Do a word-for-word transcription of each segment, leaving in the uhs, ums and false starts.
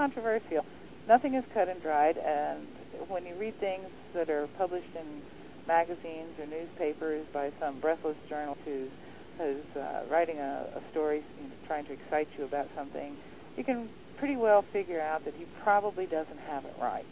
controversial. Nothing is cut and dried, and when you read things that are published in magazines or newspapers by some breathless journalist who's, who's uh, writing a, a story, you know, trying to excite you about something, you can pretty well figure out that he probably doesn't have it right.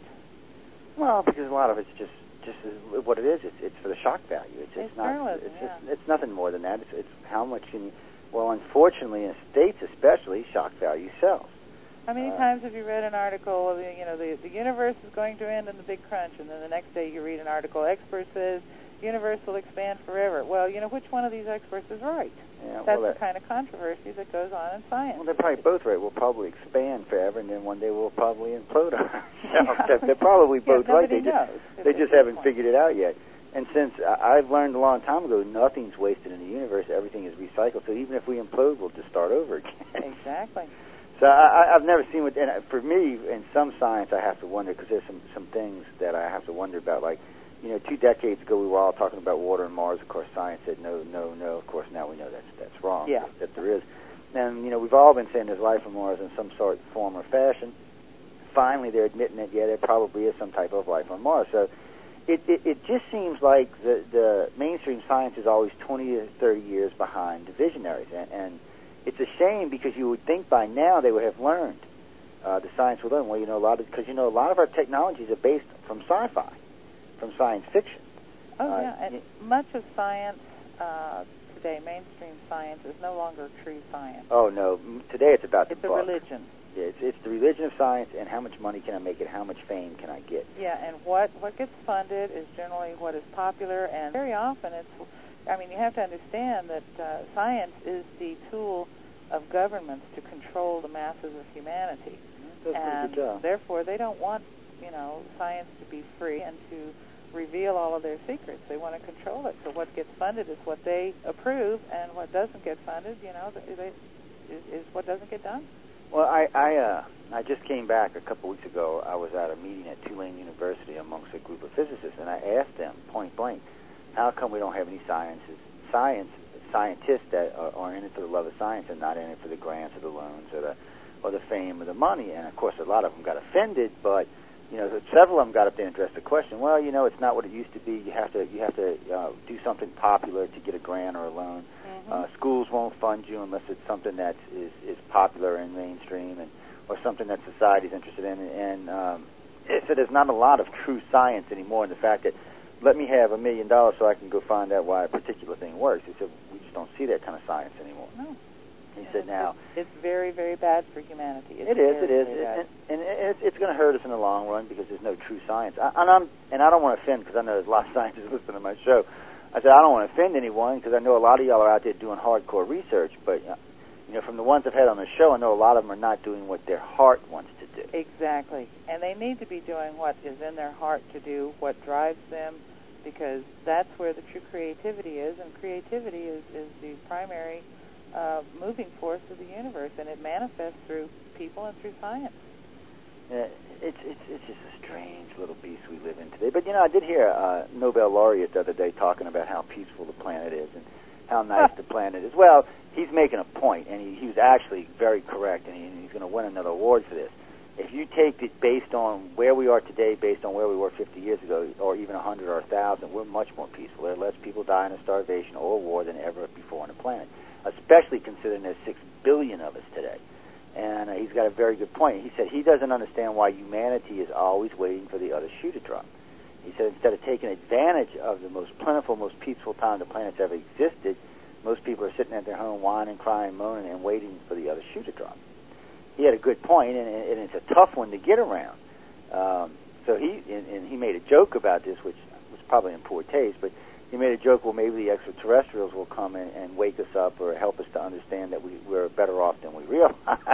Well, because a lot of it's just just what it is. It's it's for the shock value. It's, it's, it's not. journalism, It's yeah. just, it's nothing more than that. It's, it's how much can you. Well, unfortunately, in the States especially, shock value sells. How many uh, times have you read an article, you know, the, the universe is going to end in the big crunch, and then the next day you read an article, expert says, universe will expand forever. Well, you know, which one of these experts is right? Yeah, That's well, the that, kind of controversy that goes on in science. well, they're probably both right. We'll probably expand forever, and then one day we'll probably implode on ourselves. Yeah. they're, they're probably both yeah, right. They knows just they just haven't point. figured it out yet. And since I- I've learned a long time ago, nothing's wasted in the universe. Everything is recycled. So even if we implode, we'll just start over again. Exactly. So I, I've never seen what. And for me, in some science, I have to wonder because there's some some things that I have to wonder about. Like, you know, two decades ago, we were all talking about water on Mars. Of course, science said no, no, no. Of course, now we know that's that's wrong. Yeah. That, that there is. And you know, we've all been saying there's life on Mars in some sort, form, or fashion. Finally, they're admitting that yeah, there probably is some type of life on Mars. So. It, it, it just seems like the, the mainstream science is always twenty or thirty years behind the visionaries. And, and it's a shame because you would think by now they would have learned, uh, the science would learn. Well, you know, a lot of, because, you know, a lot of our technologies are based from sci-fi, from science fiction. Oh, uh, yeah, and y- much of science uh, today, mainstream science, is no longer true science. Oh, no. Today it's about it's the a buck. religion. Yeah, it's, it's the religion of science and how much money can I make and how much fame can I get. Yeah, and what, what gets funded is generally what is popular, and very often it's, I mean, you have to understand that uh, science is the tool of governments to control the masses of humanity. That's a and pretty good job. Therefore, they don't want, you know, science to be free and to reveal all of their secrets. They want to control it. So what gets funded is what they approve, and what doesn't get funded, you know, they, is, is what doesn't get done. Well, I I, uh, I just came back a couple weeks ago. I was at a meeting at Tulane University amongst a group of physicists, and I asked them point blank, how come we don't have any sciences, science scientists that are, are in it for the love of science and not in it for the grants or the loans or the or the fame or the money? And of course, a lot of them got offended, but you know, several of them got up there and addressed the question. Well, you know, it's not what it used to be. You have to you have to uh, do something popular to get a grant or a loan. Mm-hmm. Uh, schools won't fund you unless it's something that is, is popular and mainstream, and or something that society's interested in. And um, so there's not a lot of true science anymore in the fact that let me have a million dollars so I can go find out why a particular thing works. He said we just don't see that kind of science anymore. No. He said now it's, it's very, very bad for humanity. It's it is, very, it is, very it, bad. and, and it's, it's going to hurt us in the long run because there's no true science. I, and I'm and I don't want to offend because I know there's a lot of scientists listening to my show. I said I don't want to offend anyone because I know a lot of y'all are out there doing hardcore research, but uh, you know, from the ones I've had on the show, I know a lot of them are not doing what their heart wants to do. Exactly, and they need to be doing what is in their heart to do, what drives them, because that's where the true creativity is, and creativity is, is the primary uh, moving force of the universe, and it manifests through people and through science. Yeah, it's it's it's just a strange little beast we live in today. But you know, I did hear a Nobel laureate the other day talking about how peaceful the planet is and how nice the planet is. Well, he's making a point, and he, he was actually very correct, and, he, and he's going to win another award for this. If you take it based on where we are today, based on where we were fifty years ago, or even one hundred or one thousand, we're much more peaceful. There are less people dying of starvation or war than ever before on the planet, especially considering there's six billion of us today. And uh, he's got a very good point. He said he doesn't understand why humanity is always waiting for the other shoe to drop. He said instead of taking advantage of the most plentiful, most peaceful time the planet's ever existed, most people are sitting at their home whining, crying, moaning, and waiting for the other shoe to drop. He had a good point, and, and it's a tough one to get around. Um, so he and, and he made a joke about this, which was probably in poor taste, but he made a joke, well, maybe the extraterrestrials will come and, and wake us up or help us to understand that we, we're better off than we realize.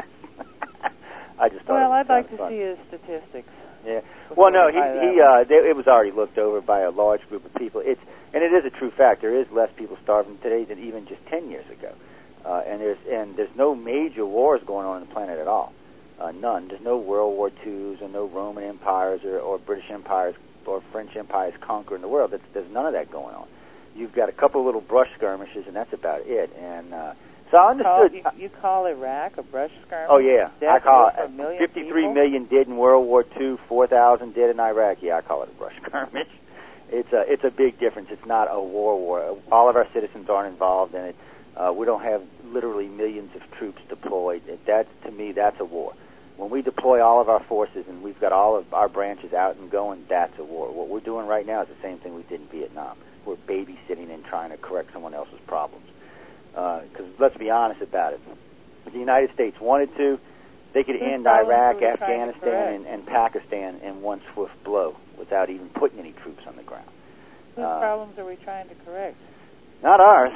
I just thought Well, it was I'd like to fun. see his statistics. Yeah. Well, no, he I, he uh, they, it was already looked over by a large group of people. It's and it is a true fact. There is less people starving today than even just ten years ago, uh, and there's and there's no major wars going on on the planet at all. Uh, none. There's no World War Twos or no Roman empires or, or British empires or French empires conquering the world. That's, there's none of that going on. You've got a couple of little brush skirmishes, and that's about it. And uh, So I understood. You call, you, you call Iraq a brush skirmish? Oh, yeah. I call it fifty-three people? million did in World War Two, four thousand did in Iraq. Yeah, I call it a brush skirmish. It's a, it's a big difference. It's not a war war. All of our citizens aren't involved in it. Uh, we don't have literally millions of troops deployed. That, to me, that's a war. When we deploy all of our forces and we've got all of our branches out and going, that's a war. What we're doing right now is the same thing we did in Vietnam. We're babysitting and trying to correct someone else's problems. Because uh, let's be honest about it. If the United States wanted to, they could Whose end Iraq, problems are we trying to Afghanistan, correct? and, and Pakistan in one swift blow without even putting any troops on the ground. Whose Uh, problems are we trying to correct? Not ours.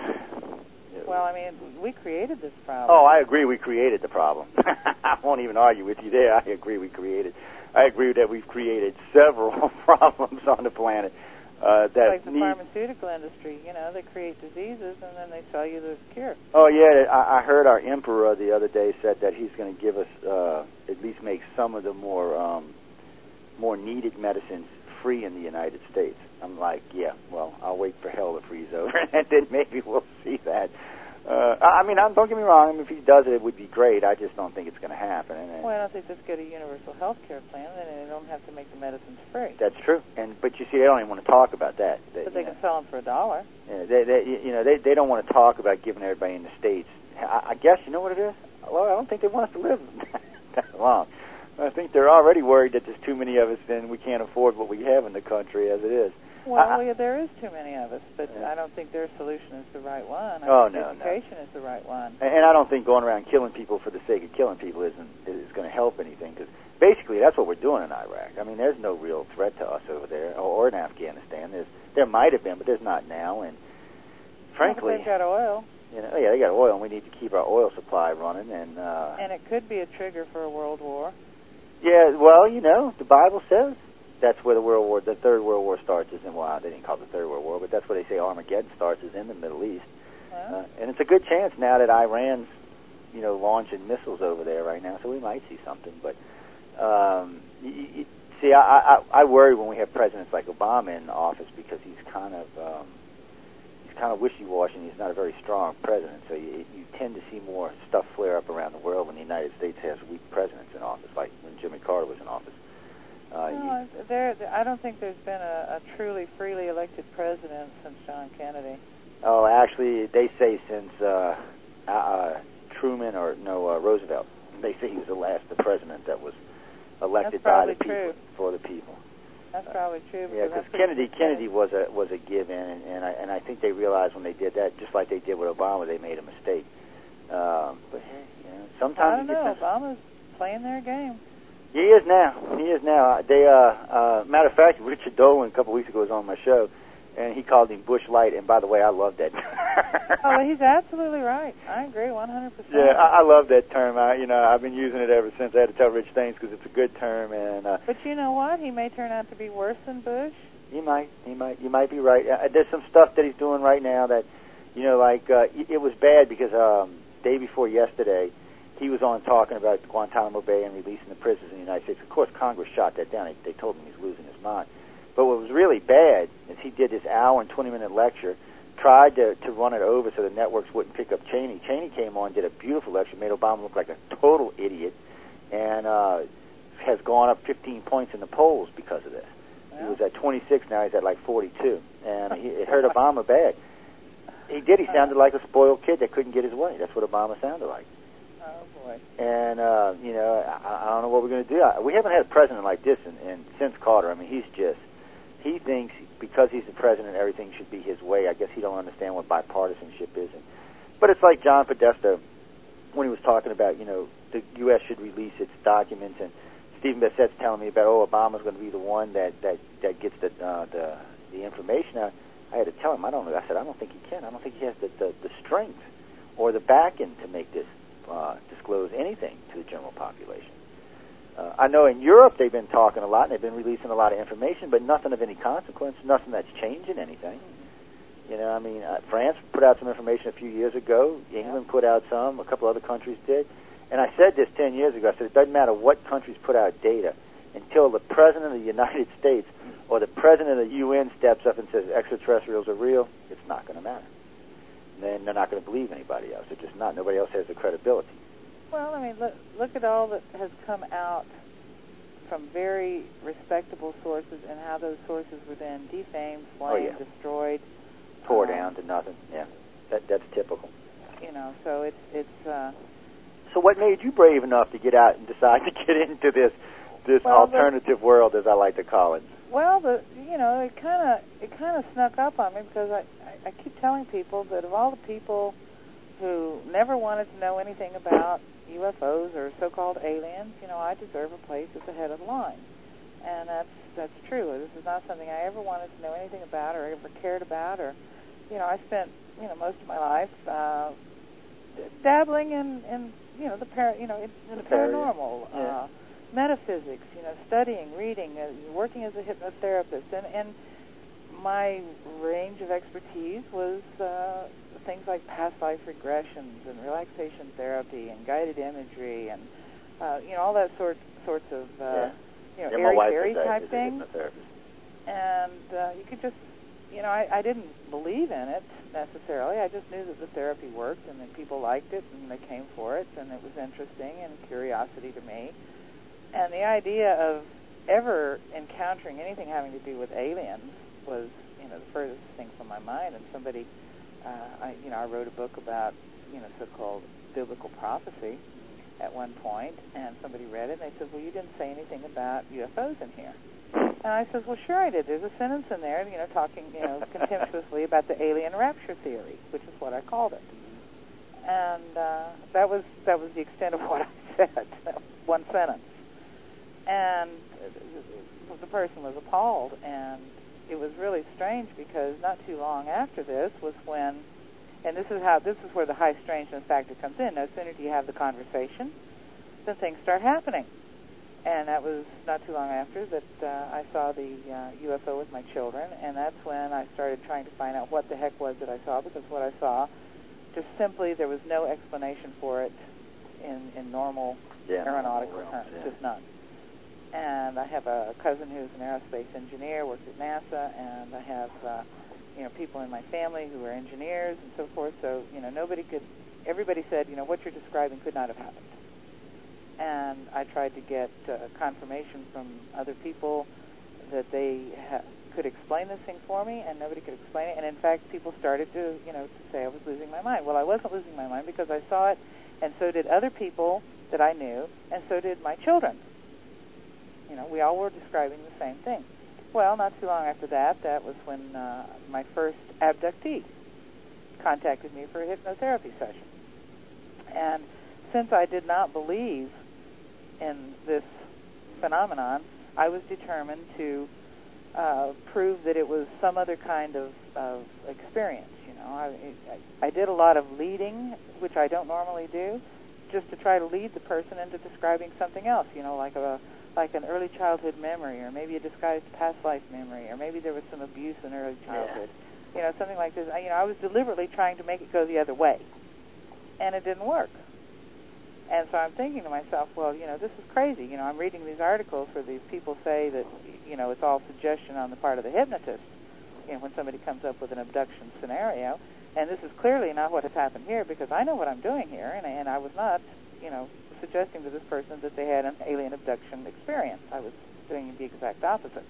Well, I mean, we created this problem. Oh, I agree we created the problem. I won't even argue with you there. I agree we created. I agree that we've created several problems on the planet. Uh, that like the need... pharmaceutical industry, you know, they create diseases and then they sell you the cure. Oh, yeah, I, I heard our emperor the other day said that he's going to give us, uh, at least make some of the more, um, more needed medicines free in the United States. I'm like, yeah, well, I'll wait for hell to freeze over, and then maybe we'll see that. Uh, I mean, I'm, don't get me wrong. I mean, if he does it, it would be great. I just don't think it's going to happen. And, and Why don't they just get a universal health care plan, and they don't have to make the medicines free? That's true. And but you see, they don't even want to talk about that. They, But they know, can sell them for a dollar. Yeah, they, they, you know, they they don't want to talk about giving everybody in the states. I, I guess you know what it is. Well, I don't think they want us to live that long. I think they're already worried that there's too many of us, and we can't afford what we have in the country as it is. Well, I, yeah, there is too many of us, but yeah. I don't think their solution is the right one. I Oh, think no, education no. is the right one. And, and I don't think going around killing people for the sake of killing people isn't is going to help anything, because basically that's what we're doing in Iraq. I mean, there's no real threat to us over there, or, or in Afghanistan. There's there might have been, but there's not now. And frankly, Well, they've got oil. You know, yeah, they got oil, and we need to keep our oil supply running. And uh, and it could be a trigger for a world war. Yeah, well, you know, the Bible says that's where the World War, the Third World War starts. Is in well, they didn't call it the Third World War, but that's where they say Armageddon starts. Is in the Middle East, Well, uh, and it's a good chance now that Iran's, you know, launching missiles over there right now. So we might see something. But um, you, you, see, I, I I worry when we have presidents like Obama in office, because he's kind of um, he's kind of wishy-washy. And he's not a very strong president. So you, you tend to see more stuff flare up around the world when the United States has weak presidents in office, like when Jimmy Carter was in office. Uh, no, you, there. I don't think there's been a, a truly freely elected president since John Kennedy. oh, actually, they say since uh, uh, Truman or no uh, Roosevelt. They say he was the last the president that was elected That's by the probably people true. for the people. That's probably true. Yeah, because Kennedy Kennedy was a was a give in, and, and I and I think they realized when they did that, just like they did with Obama, they made a mistake. Um, but hey, you know, sometimes I don't you get know. some- Obama's playing their game. He is now. He is now. They, uh, uh, matter of fact, Richard Dolan a couple weeks ago was on my show, and he called him Bush Light. And by the way, I love that. Oh, well, he's absolutely right. I agree, one hundred percent. Yeah, I, I love that term. I, you know, I've been using it ever since. I had to tell Rich Staines because it's a good term. And uh, But you know what? He may turn out to be worse than Bush. he might, he might, you might be right. Uh, there's some stuff that he's doing right now that, you know, like uh, it, it was bad because um, day before yesterday, he was on talking about Guantanamo Bay and releasing the prisoners in the United States. Of course, Congress shot that down. They, they told him he's losing his mind. But what was really bad is he did this hour and twenty-minute lecture, tried to, to run it over so the networks wouldn't pick up Cheney. Cheney came on, did a beautiful lecture, made Obama look like a total idiot, and uh, has gone up fifteen points in the polls because of this. Yeah. He was at twenty-six, now he's at like forty-two. And he, it hurt Obama bad. He did. He sounded like a spoiled kid that couldn't get his way. That's what Obama sounded like. Oh, boy. And, uh, you know, I, I don't know what we're going to do. I, we haven't had a president like this in, in, since Carter. I mean, he's just, he thinks because he's the president, everything should be his way. I guess he don't understand what bipartisanship is. And, but it's like John Podesta when he was talking about, you know, the U S should release its documents. And Stephen Bassett's telling me about, oh, Obama's going to be the one that, that, that gets the, uh, the, the information out. I had to tell him, I don't know. I said, I don't think he can. I don't think he has the, the, the strength or the backing to make this Uh, disclose anything to the general population. Uh, I know in Europe they've been talking a lot, and they've been releasing a lot of information, but nothing of any consequence, nothing that's changing anything. You know, I mean, uh, France put out some information a few years ago. England Yeah. put out some. A couple other countries did. And I said this ten years ago. I said it doesn't matter what countries put out data until the President of the United States or the President of the U N steps up and says extraterrestrials are real, it's not going to matter. then they're not going to believe anybody else. They're just not. Nobody else has the credibility. Well, I mean, look, look at all that has come out from very respectable sources and how those sources were then defamed, blamed, oh, yeah. destroyed. Tore um, down to nothing. Yeah, that that's typical. You know, so it's... it's uh, so what made you brave enough to get out and decide to get into this this well, alternative the, world, as I like to call it? Well, the you know, it kind of it kind of snuck up on me because I, I, I keep telling people that of all the people who never wanted to know anything about U F Os or so-called aliens, you know, I deserve a place at the head of the line. And that's that's true. This is not something I ever wanted to know anything about or ever cared about. Or, you know, I spent, you know, most of my life uh, dabbling in, in, you know, the par- you know, in, in the paranormal, yeah. uh, metaphysics, you know, studying, reading, uh, working as a hypnotherapist. And, and my range of expertise was uh, things like past life regressions and relaxation therapy and guided imagery and, uh, you know, all that sort sorts of, uh, yeah. you know, yeah, airy fairy type is things. And uh, you could just, you know, I, I didn't believe in it necessarily. I just knew that the therapy worked and that people liked it and they came for it and it was interesting and curiosity to me. And the idea of ever encountering anything having to do with aliens was, you know, the furthest thing from my mind. And somebody, uh, I, you know, I wrote a book about, you know, so-called biblical prophecy at one point, and somebody read it, and they said, well, you didn't say anything about U F Os in here. And I said, well, sure I did. There's a sentence in there, you know, talking, you know, contemptuously about the alien rapture theory, which is what I called it. And uh, that was that was the extent of what I said, one sentence. And the person was appalled, and it was really strange because not too long after this was when, and this is how this is where the high strangeness factor comes in. No sooner do you have the conversation, then things start happening. And that was not too long after that uh, I saw the uh, U F O with my children, and that's when I started trying to find out what the heck was that I saw, because what I saw, just simply, there was no explanation for it in, in normal yeah, aeronautical normal terms, yeah. just none. And I have a cousin who's an aerospace engineer, works at NASA, and I have, uh, you know, people in my family who are engineers and so forth. So, you know, nobody could, everybody said, you know, what you're describing could not have happened. And I tried to get uh, confirmation from other people that they ha- could explain this thing for me, and nobody could explain it. And in fact, people started to, you know, to say I was losing my mind. Well, I wasn't losing my mind because I saw it, and so did other people that I knew, and so did my children. You know, we all were describing the same thing. Well, not too long after that, that was when uh, my first abductee contacted me for a hypnotherapy session. And since I did not believe in this phenomenon, I was determined to uh, prove that it was some other kind of, of experience. You know, I, I, I did a lot of leading, which I don't normally do, just to try to lead the person into describing something else. You know, like a like an early childhood memory, or maybe a disguised past life memory, or maybe there was some abuse in early childhood. Yeah. You know, something like this. I, you know, I was deliberately trying to make it go the other way, and it didn't work. And so I'm thinking to myself, well, you know, this is crazy. You know, I'm reading these articles where these people say that, you know, it's all suggestion on the part of the hypnotist, you know, when somebody comes up with an abduction scenario. And this is clearly not what has happened here, because I know what I'm doing here, and, and I was not, you know, suggesting to this person that they had an alien abduction experience. I was doing the exact opposite.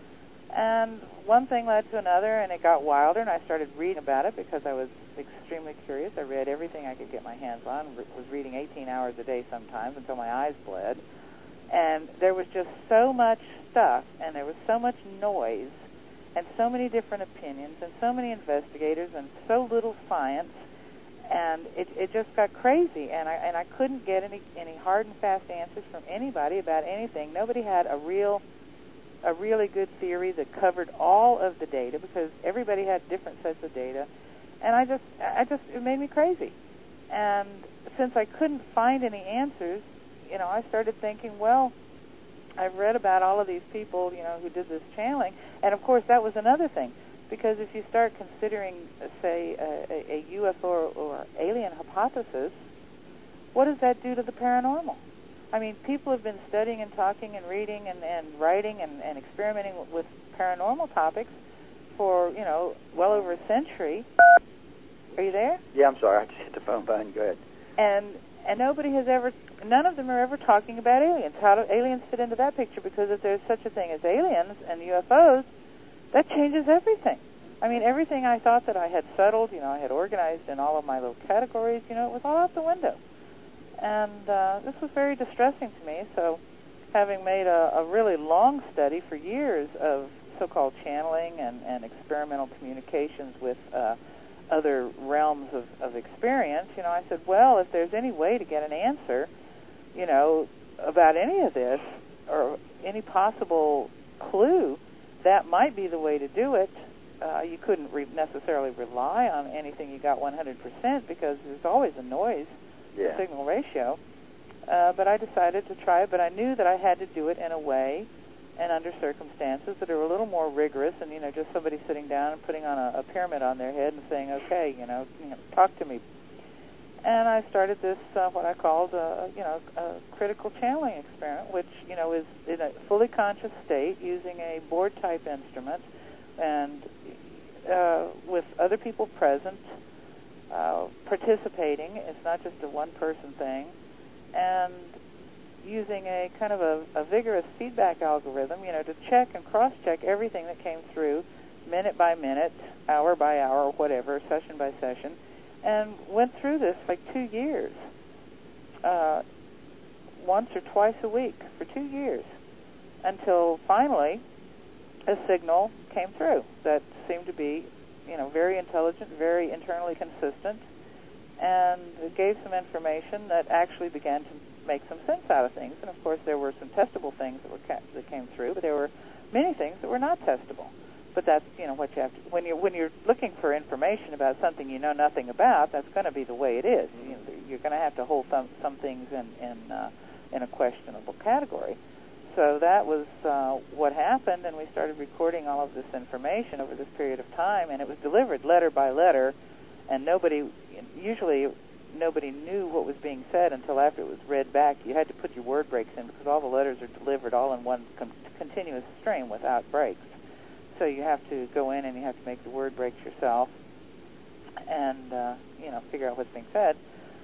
And one thing led to another, and it got wilder, and I started reading about it because I was extremely curious. I read everything I could get my hands on, was reading eighteen hours a day sometimes until my eyes bled. And there was just so much stuff, and there was so much noise, and so many different opinions, and so many investigators, and so little science, and it, it just got crazy, and I and I couldn't get any, any hard and fast answers from anybody about anything. Nobody had a real a really good theory that covered all of the data, because everybody had different sets of data, and I just, I just, it made me crazy. And since I couldn't find any answers, you know, I started thinking, well, I've read about all of these people, you know, who did this channeling, and of course that was another thing, because if you start considering, say, a, a U F O or, or alien hypothesis, what does that do to the paranormal? I mean, people have been studying and talking and reading and, and writing and, and experimenting with paranormal topics for, you know, well over a century. Are you there? Yeah, I'm sorry. I just hit the phone button. Go ahead. And and nobody has ever, none of them are ever talking about aliens. How do aliens fit into that picture? Because if there's such a thing as aliens and U F Os, that changes everything. I mean, everything I thought that I had settled, you know, I had organized in all of my little categories, you know, it was all out the window. And uh, this was very distressing to me. So having made a, a really long study for years of so-called channeling and, and experimental communications with uh, other realms of, of experience, you know, I said, well, if there's any way to get an answer, you know, about any of this or any possible clue, that might be the way to do it. Uh, you couldn't re- necessarily rely on anything you got one hundred percent because there's always a noise, yeah. signal ratio. Uh, but I decided to try it, but I knew that I had to do it in a way and under circumstances that are a little more rigorous than, you know, just somebody sitting down and putting on a, a pyramid on their head and saying, okay, you know, you know, talk to me. And I started this, uh, what I called, a, you know, a critical channeling experiment, which, you know, is in a fully conscious state using a board-type instrument and uh, with other people present, uh, participating. It's not just a one-person thing. And using a kind of a, a vigorous feedback algorithm, you know, to check and cross-check everything that came through, minute by minute, hour by hour, whatever, session by session, and went through this like two years, uh, once or twice a week for two years, until finally a signal came through that seemed to be, you know, very intelligent, very internally consistent, and it gave some information that actually began to make some sense out of things. And of course, there were some testable things that were ca- that came through, but there were many things that were not testable. But that's, you know, what you have to, when you're when you're looking for information about something you know nothing about, that's going to be the way it is. You know, you're going to have to hold some some things in in uh, in a questionable category. So that was uh, what happened, and we started recording all of this information over this period of time, and it was delivered letter by letter, and nobody, usually nobody knew what was being said until after it was read back. You had to put your word breaks in because all the letters are delivered all in one con- continuous stream without breaks. So you have to go in and you have to make the word breaks yourself and, uh, you know, figure out what's being said.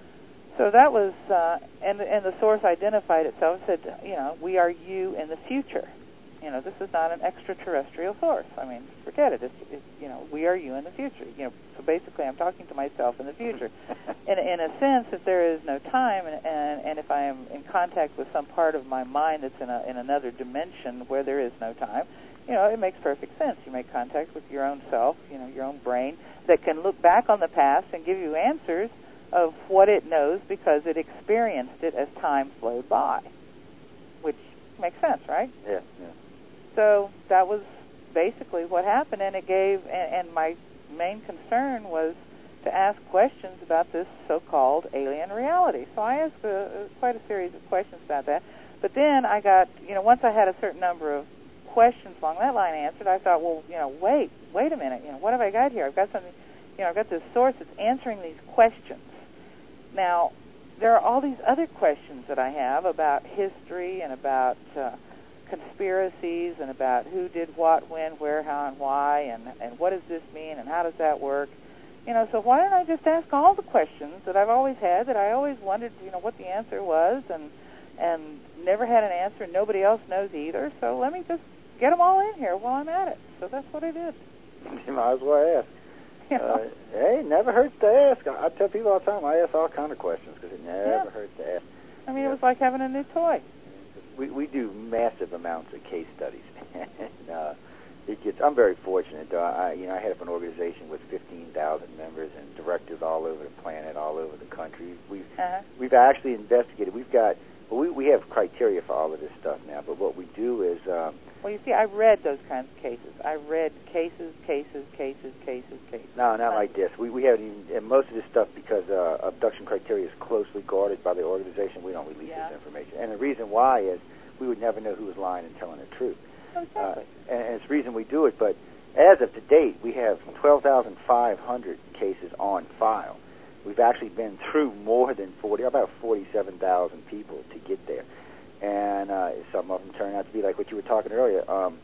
So that was, uh, and, and the source identified itself and said, you know, we are you in the future. You know, this is not an extraterrestrial source. I mean, forget it. It's, it's, you know, we are you in the future. You know, so basically, I'm talking to myself in the future. in, in a sense, if there is no time, and, and and if I am in contact with some part of my mind that's in a in another dimension where there is no time, you know, it makes perfect sense. You make contact with your own self, you know, your own brain that can look back on the past and give you answers of what it knows because it experienced it as time flowed by, which makes sense, right? Yeah, yeah. So that was basically what happened, and it gave, and, and my main concern was to ask questions about this so-called alien reality. So I asked a, quite a series of questions about that. But then I got, you know, once I had a certain number of questions along that line answered, I thought, well, you know, wait, wait a minute, you know, what have I got here? I've got something, you know, I've got this source that's answering these questions. Now, there are all these other questions that I have about history and about uh, conspiracies and about who did what, when, where, how, and why, and, and what does this mean, and how does that work? You know, so why don't I just ask all the questions that I've always had, that I always wondered, you know, what the answer was, and and never had an answer, and nobody else knows either, so let me just get them all in here while I'm at it. So that's what I did. You might as well ask. You know? uh, hey, never hurts to ask. I, I tell people all the time, I ask all kind of questions because it never yeah. hurts to ask. I mean, yeah. It was like having a new toy. We we do massive amounts of case studies, and uh, it gets. I'm very fortunate. Uh, I you know I head up an organization with fifteen thousand members and directors all over the planet, all over the country. We've uh-huh. we've actually investigated. We've got well, we we have criteria for all of this stuff now. But what we do is. Um, Well, you see, I read those kinds of cases. I read cases, cases, cases, cases, cases. No, not like this. We we haven't even, and most of this stuff, because uh, abduction criteria is closely guarded by the organization, we don't release yeah. this information. And the reason why is we would never know who was lying and telling the truth. Exactly. Uh, and, and it's the reason we do it. But as of to date, we have twelve thousand five hundred cases on file. We've actually been through more than forty, about forty-seven thousand people to get there. And uh, some of them turn out to be like what you were talking earlier. Um,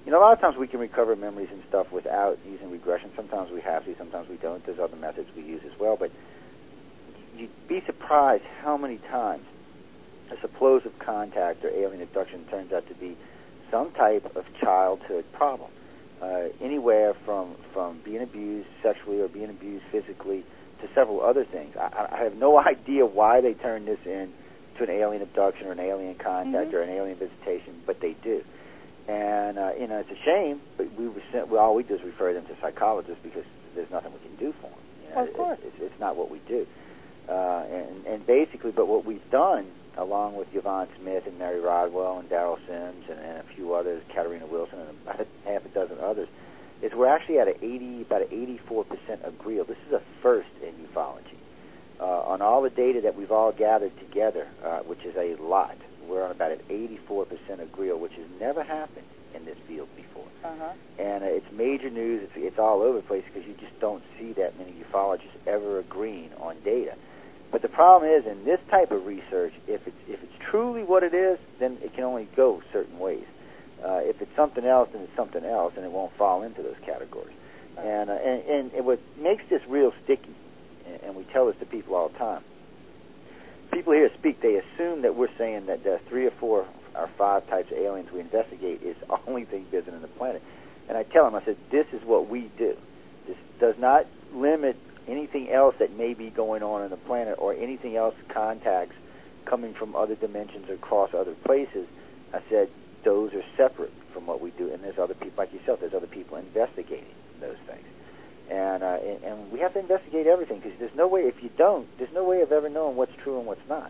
you know, a lot of times we can recover memories and stuff without using regression. Sometimes we have to, sometimes we don't. There's other methods we use as well. But you'd be surprised how many times a supplosive contact or alien abduction turns out to be some type of childhood problem. Uh, anywhere from, from being abused sexually or being abused physically to several other things. I, I have no idea why they turn this in to an alien abduction or an alien contact mm-hmm. or an alien visitation, but they do. And, uh, you know, it's a shame, but we were sent, well, all we do is refer them to psychologists because there's nothing we can do for them. You know, well, of course. It's, it's, it's not what we do. Uh, and, and basically, but what we've done, along with Yvonne Smith and Mary Rodwell and Darrell Sims and, and a few others, Katarina Wilson and about half a dozen others, is we're actually at a eighty, about an eighty-four percent agreeal. This is a first in ufology. Uh, on all the data that we've all gathered together, uh, which is a lot, we're on about an eighty-four percent agreeal, which has never happened in this field before. Uh-huh. And uh, it's major news. It's, it's all over the place because you just don't see that many ufologists ever agreeing on data. But the problem is, in this type of research, if it's, if it's truly what it is, then it can only go certain ways. Uh, if it's something else, then it's something else, and it won't fall into those categories. And, uh, and, and, and what makes this real sticky, and, and we tell this to people all the time, people here speak, they assume that we're saying that the three or four or five types of aliens we investigate is the only thing visiting the planet. And I tell them, I said, this is what we do. This does not limit anything else that may be going on on the planet or anything else, contacts coming from other dimensions or across other places. I said, those are separate from what we do. And there's other people like yourself, there's other people investigating those things. And, uh, and, and we have to investigate everything because there's no way, if you don't, there's no way of ever knowing what's true and what's not.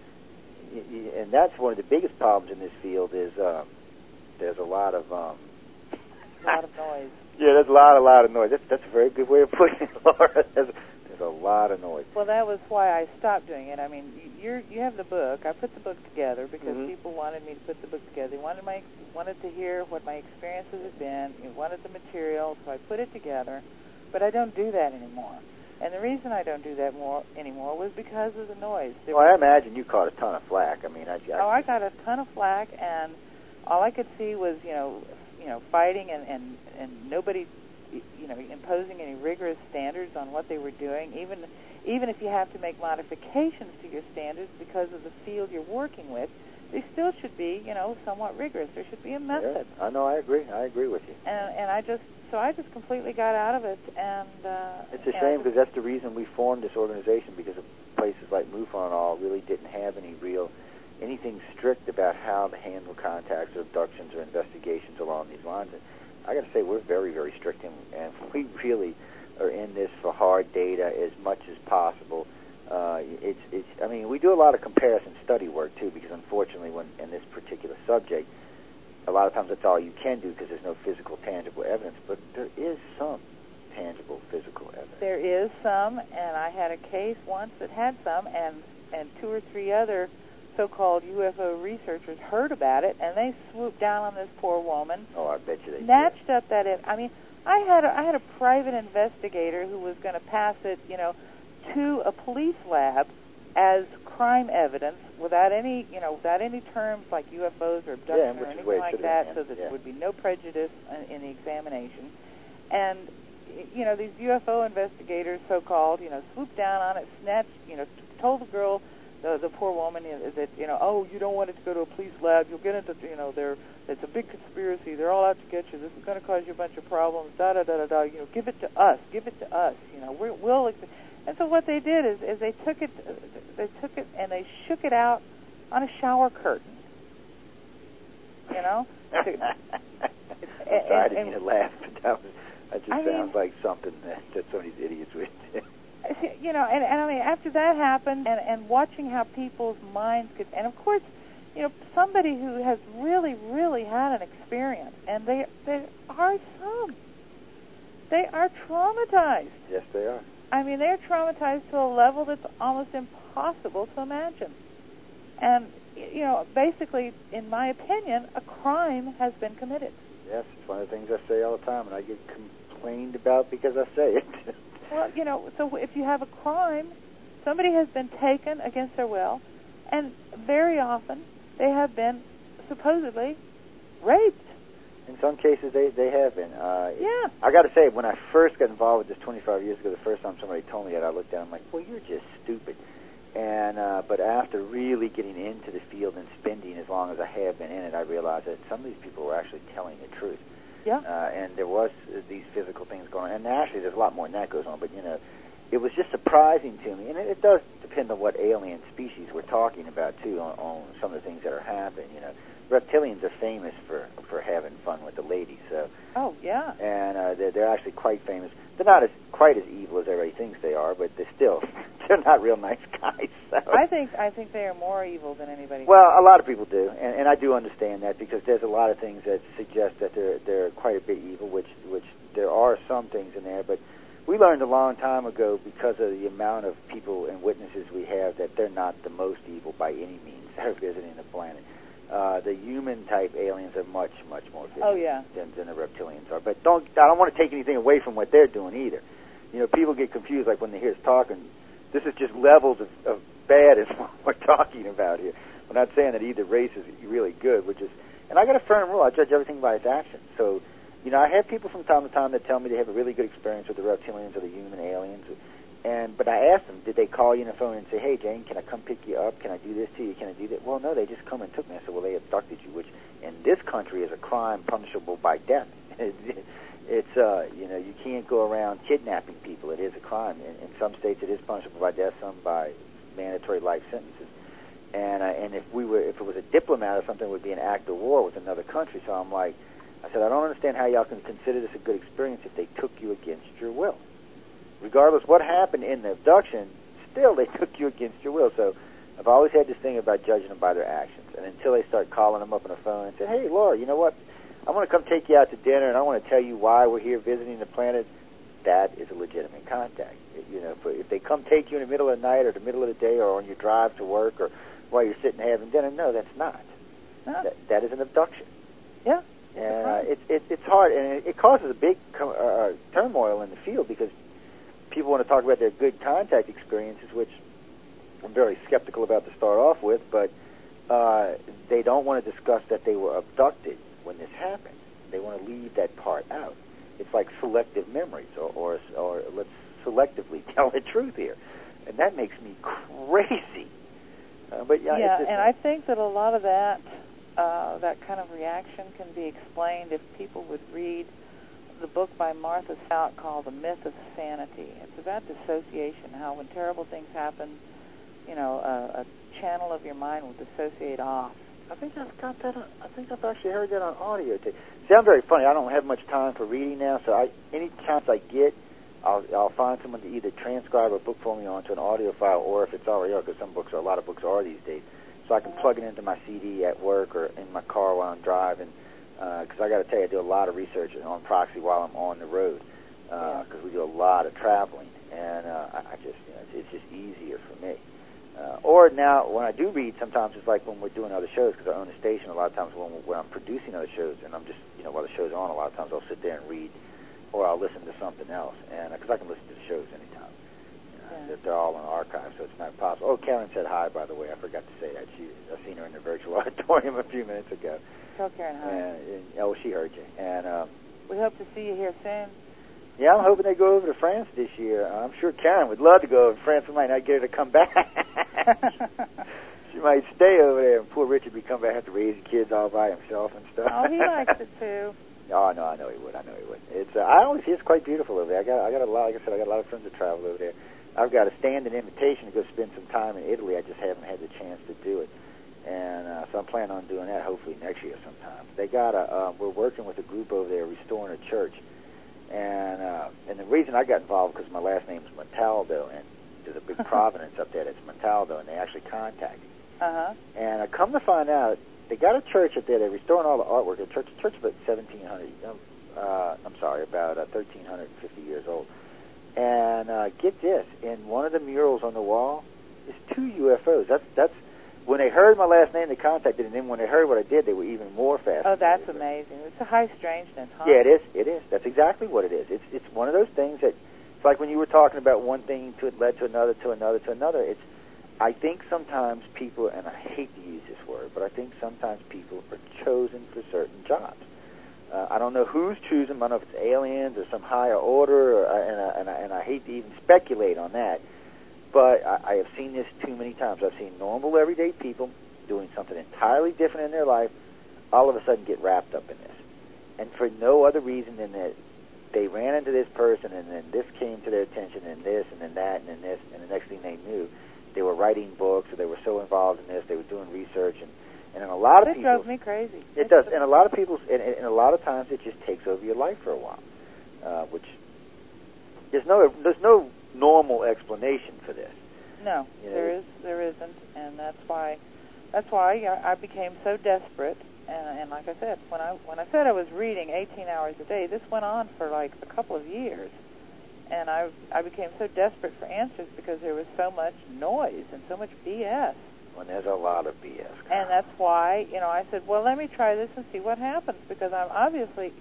And that's one of the biggest problems in this field is uh, there's a lot of... Um, a lot of noise. Yeah, there's a lot, a lot of noise. That's, that's a very good way of putting it, Laura. There's, there's a lot of noise. Well, that was why I stopped doing it. I mean, you're, you have the book. I put the book together because mm-hmm. people wanted me to put the book together. They wanted my wanted to hear what my experiences had been. They wanted the material, so I put it together. But I don't do that anymore. And the reason I don't do that more anymore was because of the noise. There well, was, I imagine you caught a ton of flack. I mean, I, I oh, I got a ton of flack, and all I could see was, you know, you know, fighting and, and, and nobody, you know, imposing any rigorous standards on what they were doing. Even even if you have to make modifications to your standards because of the field you're working with, they still should be, you know, somewhat rigorous. There should be a method. Yeah, I know. I agree. I agree with you. And and I just so I just completely got out of it. And uh, it's a shame because that's the reason we formed this organization, because of places like MUFON and all really didn't have any real anything strict about how to handle contacts or abductions or investigations along these lines. And I got to say, we're very, very strict, and, and we really are in this for hard data as much as possible. Uh, it's, it's. I mean, we do a lot of comparison study work too, because unfortunately, when in this particular subject, a lot of times that's all you can do because there's no physical, tangible evidence. But there is some tangible, physical evidence. There is some, and I had a case once that had some, and and two or three other so-called U F O researchers heard about it, and they swooped down on this poor woman. Oh, I bet you they snatched did. up that. It, I mean, I had a, I had a private investigator who was going to pass it, you know, to a police lab as crime evidence without any, you know, without any terms like U F Os or abduction yeah, or anything like that, been, so that yeah. there would be no prejudice in, in the examination. And you know, these U F O investigators, so-called, you know, swooped down on it, snatched, you know, told the girl, the, the poor woman, you know, that, you know, oh, you don't want it to go to a police lab, you'll get into, you know, they're, it's a big conspiracy, they're all out to get you, this is going to cause you a bunch of problems, da da da da da, you know, give it to us, give it to us, you know, we're, we'll, ex-. And so what they did is, is they took it, they took it and they shook it out on a shower curtain, you know. I'm sorry, and, I didn't mean to laugh, but that was. That just I sounds mean, like something that, that some of these idiots would do. You know, and, and I mean, after that happened, and, and watching how people's minds could, and of course, you know, somebody who has really, really had an experience, and they, they are some. They are traumatized. Yes, they are. I mean, they're traumatized to a level that's almost impossible to imagine. And, you know, basically, in my opinion, a crime has been committed. Yes, it's one of the things I say all the time, and I get complained about because I say it. Well, you know, so if you have a crime, somebody has been taken against their will, and very often they have been supposedly raped. In some cases, they, they have been. Uh, yeah. I got to say, when I first got involved with this twenty-five years ago, the first time somebody told me that, I looked down, I'm like, well, you're just stupid. And uh, but after really getting into the field and spending as long as I have been in it, I realized that some of these people were actually telling the truth. Yeah. Uh, and there was uh, these physical things going on. And actually, there's a lot more than that goes on. But, you know, it was just surprising to me. And it, it does depend on what alien species we're talking about, too, on, on some of the things that are happening. You know, reptilians are famous for, for having fun with the ladies. So. Oh, yeah. And uh, they're, they're actually quite famous. They're not as quite as evil as everybody thinks they are, but they're still they're not real nice guys. So. I think I think they are more evil than anybody. Well, a lot of people do, and, and I do understand that because there's a lot of things that suggest that they're they're quite a bit evil, which which there are some things in there. But we learned a long time ago because of the amount of people and witnesses we have that they're not the most evil by any means that are visiting the planet. Uh, the human-type aliens are much, much more vicious oh, yeah. than, than the reptilians are. But don't I don't want to take anything away from what they're doing either. You know, people get confused, like when they hear us talking. This is just levels of, of bad is what we're talking about here. We're not saying that either race is really good. We're just, and I got a firm rule. I judge everything by its actions. So, you know, I have people from time to time that tell me they have a really good experience with the reptilians or the human aliens. And but I asked them, did they call you on the phone and say, hey, Jane, can I come pick you up? Can I do this to you? Can I do that? Well, no, they just come and took me. I said, well, they abducted you, which in this country is a crime punishable by death. It's, uh, you know, you can't go around kidnapping people. It is a crime. In, in some states, it is punishable by death, some by mandatory life sentences. And uh, and if we were, if it was a diplomat or something, it would be an act of war with another country. So I'm like, I said, I don't understand how y'all can consider this a good experience if they took you against your will. Regardless what happened in the abduction, still they took you against your will. So I've always had this thing about judging them by their actions. And until they start calling them up on the phone and say, hey, Laura, you know what? I want to come take you out to dinner, and I want to tell you why we're here visiting the planet. That is a legitimate contact. You know, if they come take you in the middle of the night or the middle of the day or on your drive to work or while you're sitting having dinner, no, that's not. No. That, that is an abduction. Yeah. And uh, it's it, it's hard, and it, it causes a big uh, turmoil in the field because people want to talk about their good contact experiences, which I'm very skeptical about to start off with, but uh, they don't want to discuss that they were abducted when this happened. They want to leave that part out. It's like selective memories, or, or, or let's selectively tell the truth here. And that makes me crazy. Uh, but yeah, yeah it's and I think that a lot of that, uh, that kind of reaction can be explained if people would read the book by Martha Stout called The Myth of Sanity. It's about dissociation, how when terrible things happen, you know, a, a channel of your mind will dissociate off. I think I've got that. On, I think I've actually heard that on audio tape. See, I'm very funny. I don't have much time for reading now, so I, any chance I get, I'll, I'll find someone to either transcribe a book for me onto an audio file, or if it's already out, because some books, are, a lot of books are these days, so I can plug it into my C D at work or in my car while I'm driving. Because uh, I got to tell you, I do a lot of research on Proxy while I'm on the road, because uh, we do a lot of traveling, and uh, I, I just, you know, it's, it's just easier for me. Uh, or now, when I do read, sometimes it's like when we're doing other shows, because I own a station. A lot of times when, when I'm producing other shows, and I'm just, you know, while the show's on, a lot of times I'll sit there and read, or I'll listen to something else, and because uh, I can listen to the shows anytime. You know, yeah. They're all on archive, so it's not possible. Oh, Karen said hi, by the way. I forgot to say that. She, I've seen her in the virtual auditorium a few minutes ago. Tell Karen hi. And, and, oh, she heard you. And um, we hope to see you here soon. Yeah, I'm hoping they go over to France this year. I'm sure Karen would love to go over to France. We might not get her to come back. She might stay over there, and poor Richard would come back, have to raise the kids all by himself and stuff. Oh, he likes it too. Oh no, I know he would. I know he would. It's uh, I always see it's quite beautiful over there. I got I got a lot. Like I said, I got a lot of friends that travel over there. I've got a standing invitation to go spend some time in Italy. I just haven't had the chance to do it, and uh, so I'm planning on doing that hopefully next year sometime. They got a. Uh, we're working with a group over there restoring a church, and uh, and the reason I got involved because my last name is Montaldo, and there's a big Providence up there that's Montaldo, and they actually contacted me. Uh-huh. And I come to find out, they got a church up there. They're restoring all the artwork. The church, church about seventeen hundred. Uh, I'm sorry, about uh, thirteen fifty years old. And uh, get this, in one of the murals on the wall is two U F Os. That's that's when they heard my last name, they contacted, and then when they heard what I did, they were even more fascinated. Oh, that's amazing. It's a high strangeness, huh? Yeah, it is. It is. That's exactly what it is. It's it's one of those things that it's like when you were talking about one thing to it led to another, to another, to another. It's I think sometimes people, and I hate to use this word, but I think sometimes people are chosen for certain jobs. Uh, I don't know who's choosing them. I don't know if it's aliens or some higher order, or, uh, and, uh, and, I, and I hate to even speculate on that. But I, I have seen this too many times. I've seen normal, everyday people doing something entirely different in their life, all of a sudden get wrapped up in this. And for no other reason than that they ran into this person, and then this came to their attention, and this, and then that, and then this, and the next thing they knew, they were writing books, or they were so involved in this, they were doing research, and, and in a lot of It people... drove me crazy. It does, and a lot of people's, and, and a lot of times it just takes over your life for a while, uh, which there's no there's no normal explanation for this. No, you know, there is there isn't, and that's why that's why I, I became so desperate. And, and like I said, when I when I said I was reading eighteen hours a day, this went on for like a couple of years, and I I became so desperate for answers because there was so much noise and so much B S. When there's a lot of B S. And that's why, you know, I said, well, let me try this and see what happens, because I'm obviously,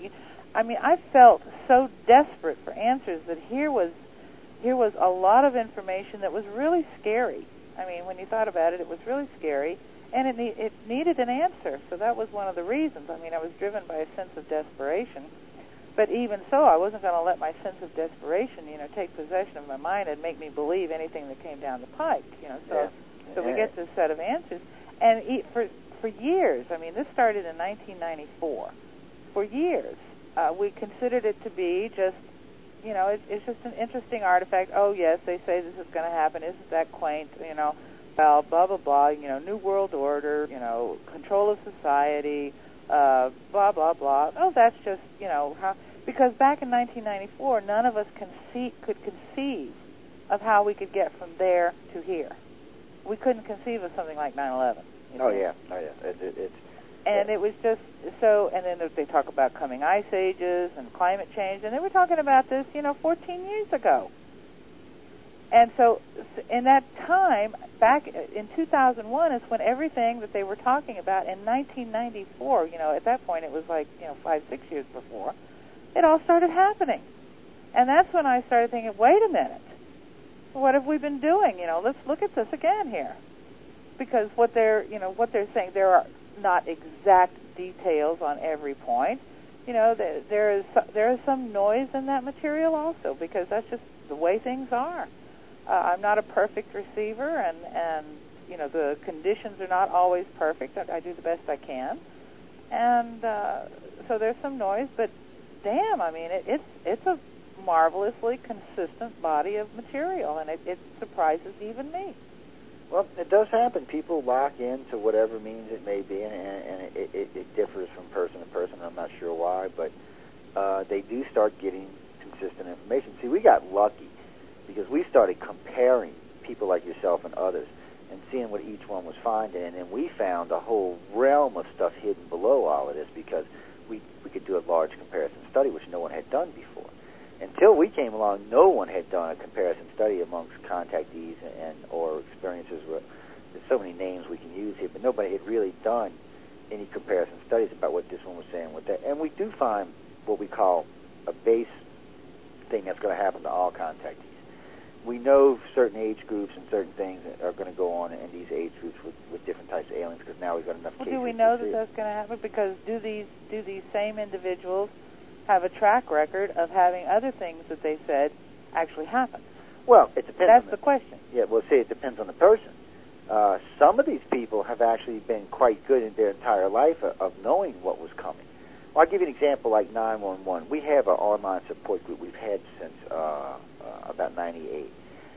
I mean, I felt so desperate for answers that here was here was a lot of information that was really scary. I mean, when you thought about it, it was really scary, and it ne- it needed an answer. So that was one of the reasons. I mean, I was driven by a sense of desperation. But even so, I wasn't going to let my sense of desperation, you know, take possession of my mind and make me believe anything that came down the pike, you know. So, yeah. so we get this set of answers, and e- for for years. I mean, this started in nineteen ninety-four. For years, uh, we considered it to be just, you know, it, it's just an interesting artifact. Oh yes, they say this is going to happen. Isn't that quaint? You know, well, blah blah blah. You know, New World Order. You know, control of society. Uh, blah blah blah. Oh, that's just, you know, how. Because back in nineteen ninety-four, none of us conce- could conceive of how we could get from there to here. We couldn't conceive of something like nine eleven. Oh yeah, oh yeah. It, it, it's and yeah. it was just so. And then they talk about coming ice ages and climate change, and they were talking about this, you know, fourteen years ago. And so, in that time, back in two thousand one, is when everything that they were talking about in nineteen ninety-four. You know, at that point, it was like, you know, five, six years before. It all started happening. And that's when I started thinking, wait a minute, what have we been doing? You know, let's look at this again here. Because what they're, you know, what they're saying, there are not exact details on every point. You know, there, there is there is some noise in that material also, because that's just the way things are. Uh, I'm not a perfect receiver, and, and, you know, the conditions are not always perfect. I, I do the best I can. And uh, so there's some noise, but damn, I mean, it, it's it's a marvelously consistent body of material, and it, it surprises even me. Well, it does happen. People lock into whatever means it may be, and, and it, it, it differs from person to person. I'm not sure why, but uh, they do start getting consistent information. See, we got lucky because we started comparing people like yourself and others and seeing what each one was finding, and then we found a whole realm of stuff hidden below all of this because we, we could do a large comparison study, which no one had done before. Until we came along, no one had done a comparison study amongst contactees and, and or experiences. With, there's so many names we can use here, but nobody had really done any comparison studies about what this one was saying with that. And we do find what we call a base thing that's going to happen to all contactees. We know certain age groups and certain things are going to go on in these age groups with, with different types of aliens, because now we've got enough well, cases. Do we know to that see that's going to happen? Because do these do these same individuals have a track record of having other things that they said actually happen? Well, it depends. That's on the, the question. Yeah, well, see, it depends on the person. Uh, some of these people have actually been quite good in their entire life of, of knowing what was coming. Well, I'll give you an example like nine one one. We have an online support group we've had since uh, uh, about ninety-eight.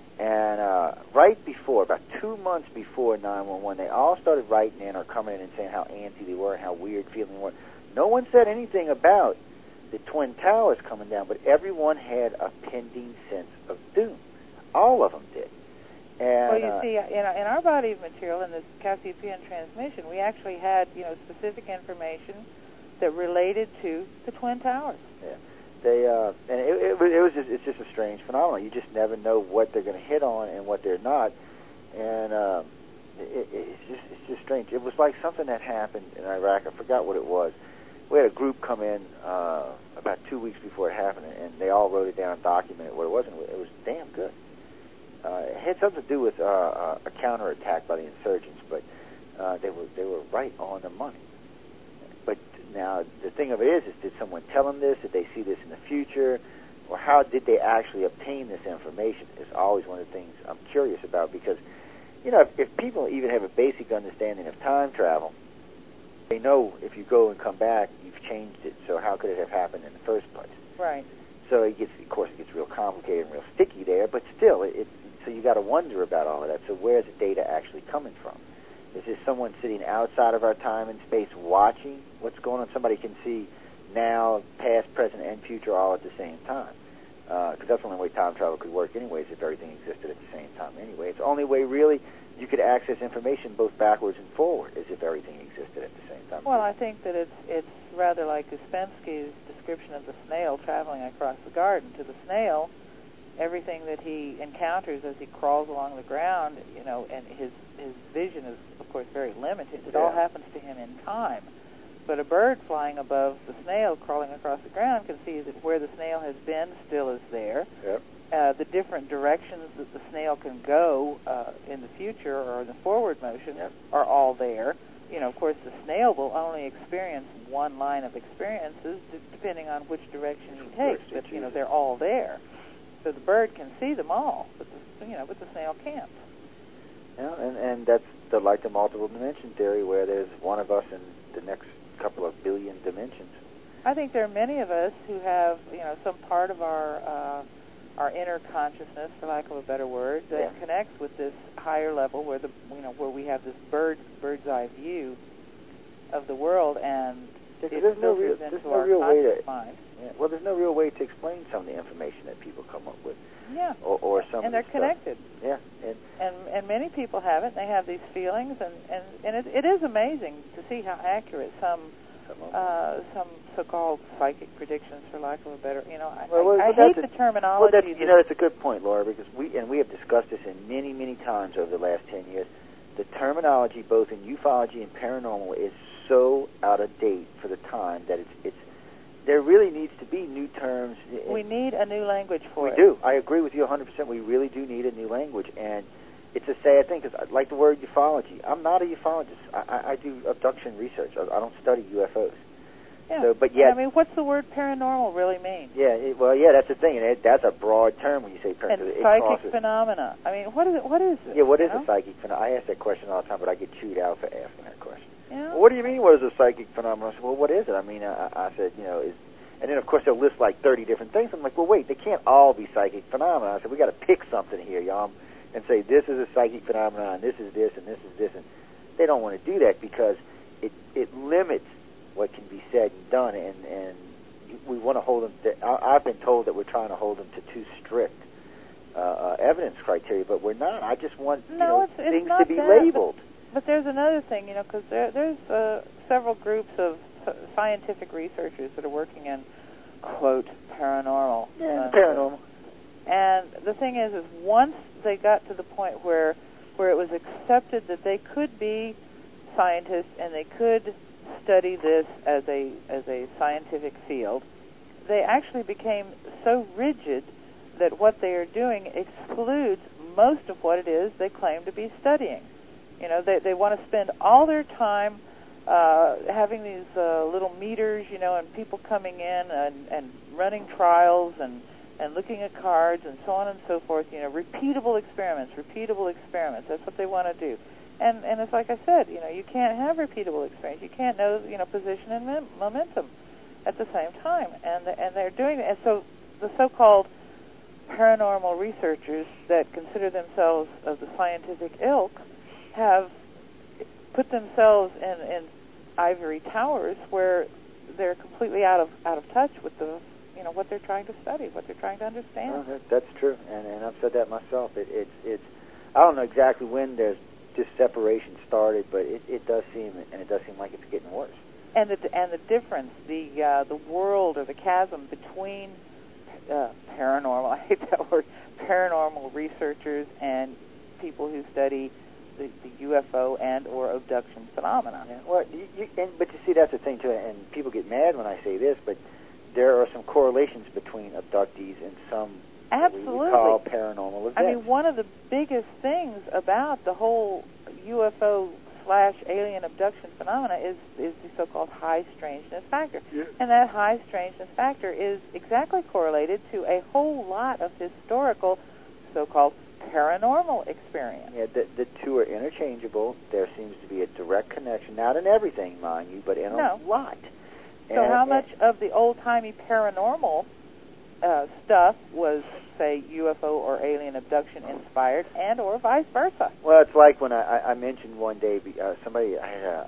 And uh, right before, about two months before nine one one, they all started writing in or coming in and saying how antsy they were and how weird feeling they were. No one said anything about the Twin Towers coming down, but everyone had a pending sense of doom. All of them did. And, well, you uh, see, in our, in our body of material, in this Cassiopean transmission, we actually had, you know, specific information that related to the Twin Towers. Yeah. They uh, and it, it, it was just, it's just a strange phenomenon. You just never know what they're going to hit on and what they're not, and um, it, it's just it's just strange. It was like something that happened in Iraq. I forgot what it was. We had a group come in uh, about two weeks before it happened, and they all wrote it down and documented what it was, and it was damn good. Uh, it had something to do with uh, a counterattack by the insurgents, but uh, they were they were right on the money. But now, the thing of it is, is did someone tell them this? Did they see this in the future? Or how did they actually obtain this information? Is always one of the things I'm curious about, because, you know, if, if people even have a basic understanding of time travel, they know if you go and come back, you've changed it. So how could it have happened in the first place? Right. So it gets, of course, it gets real complicated and real sticky there. But still, it, it so you got to wonder about all of that. So where's the data actually coming from? Is this someone sitting outside of our time and space watching what's going on? Somebody can see now, past, present, and future all at the same time. Because uh, that's the only way time travel could work anyways, if everything existed at the same time anyway. It's the only way, really, you could access information both backwards and forward, as if everything existed at the same time. Well, I think that it's it's rather like Uspensky's description of the snail traveling across the garden. To the snail, everything that he encounters as he crawls along the ground, you know, and his, his vision is, of course, very limited. It yeah. all happens to him in time. But a bird flying above the snail crawling across the ground can see that where the snail has been still is there. Yep. Uh, the different directions that the snail can go uh, in the future or in the forward motion yep. are all there. You know, of course, the snail will only experience one line of experiences d- depending on which direction he takes. But, you know, they're all there. So the bird can see them all, but the, you know, but the snail can't. Yeah, and, and that's the like the multiple dimension theory, where there's one of us in the next couple of billion dimensions. I think there are many of us who have, you know, some part of our uh, our inner consciousness, for lack of a better word, that yeah. connects with this higher level, where the you know where we have this bird bird's eye view of the world, and yeah, it there's no filters real, into there's no our real way conscious to, mind. Yeah, well, there's no real way to explain some of the information that people come up with. Yeah. Or, or some and of they're the connected. Stuff. Yeah. And, and and many people have it. They have these feelings, and and and it, it is amazing to see how accurate some. Uh, some so-called psychic predictions, for lack of a better, you know, I, well, well, I, I well, hate a, the terminology. Well, that's, you know, that's a good point, Laura, because we and we have discussed this in many, many times over the last ten years. The terminology, both in ufology and paranormal, is so out of date for the time that it's it's. There really needs to be new terms. We need a new language for we it. We do. I agree with you one hundred percent. We really do need a new language, and it's a sad thing, because I like the word ufology. I'm not a ufologist. I, I, I do abduction research. I, I don't study U F Os. Yeah. So, but yet, I mean, what's the word paranormal really mean? Yeah, it, well, yeah, that's the thing, and it, that's a broad term when you say paranormal. And it psychic crosses. phenomena. I mean, what is it? What is it? Yeah, what is know? a psychic phenomenon? I ask that question all the time, but I get chewed out for asking that question. Yeah. Well, what do you mean? What is a psychic phenomenon? I said, well, what is it? I mean, I, I said, you know, is, and then of course they'll list like thirty different things. I'm like, well, wait, they can't all be psychic phenomena. I said, we got to pick something here, y'all, and say this is a psychic phenomenon, and this is this, and this is this, and they don't want to do that because it it limits what can be said and done, and, and we want to hold them to, I, I've been told that we're trying to hold them to too strict uh, uh, evidence criteria, but we're not. I just want no, you know, it's, it's things not to be that, labeled. But, but there's another thing, you know, because there, there's uh, several groups of scientific researchers that are working in, quote, paranormal. Yeah, uh, paranormal. And the thing is, is once they got to the point where where it was accepted that they could be scientists and they could study this as a as a scientific field, they actually became so rigid that what they are doing excludes most of what it is they claim to be studying. You know, they they want to spend all their time uh, having these uh, little meters, you know, and people coming in and, and running trials and and looking at cards and so on and so forth, you know, repeatable experiments, repeatable experiments. That's what they want to do. And and it's like I said, you know, you can't have repeatable experience. You can't know, you know, position and mem- momentum at the same time. And the, and they're doing it. And so the so-called paranormal researchers that consider themselves of the scientific ilk have put themselves in, in ivory towers where they're completely out of out of touch with the, you know, what they're trying to study, what they're trying to understand. Oh, that, that's true, and and I've said that myself. It, it's it's I don't know exactly when there's this separation started, but it, it does seem, and it does seem like it's getting worse. And the and the difference, the uh, the world or the chasm between uh, paranormal, I hate that word, paranormal researchers and people who study the, the U F O and or abduction phenomena. Yeah, well, you, you, and, but you see, that's the thing too, and people get mad when I say this, but there are some correlations between abductees and some Absolutely. what we call paranormal events. I mean, one of the biggest things about the whole U F O slash alien abduction phenomena is is the so-called high strangeness factor. Yeah. And that high strangeness factor is exactly correlated to a whole lot of historical so-called paranormal experience. Yeah, the, the two are interchangeable. There seems to be a direct connection, not in everything, mind you, but in No. a lot. So and, how and, much of the old-timey paranormal uh, stuff was, say, U F O or alien abduction inspired, and or vice versa? Well, it's like when I, I mentioned one day, uh, somebody, I had a,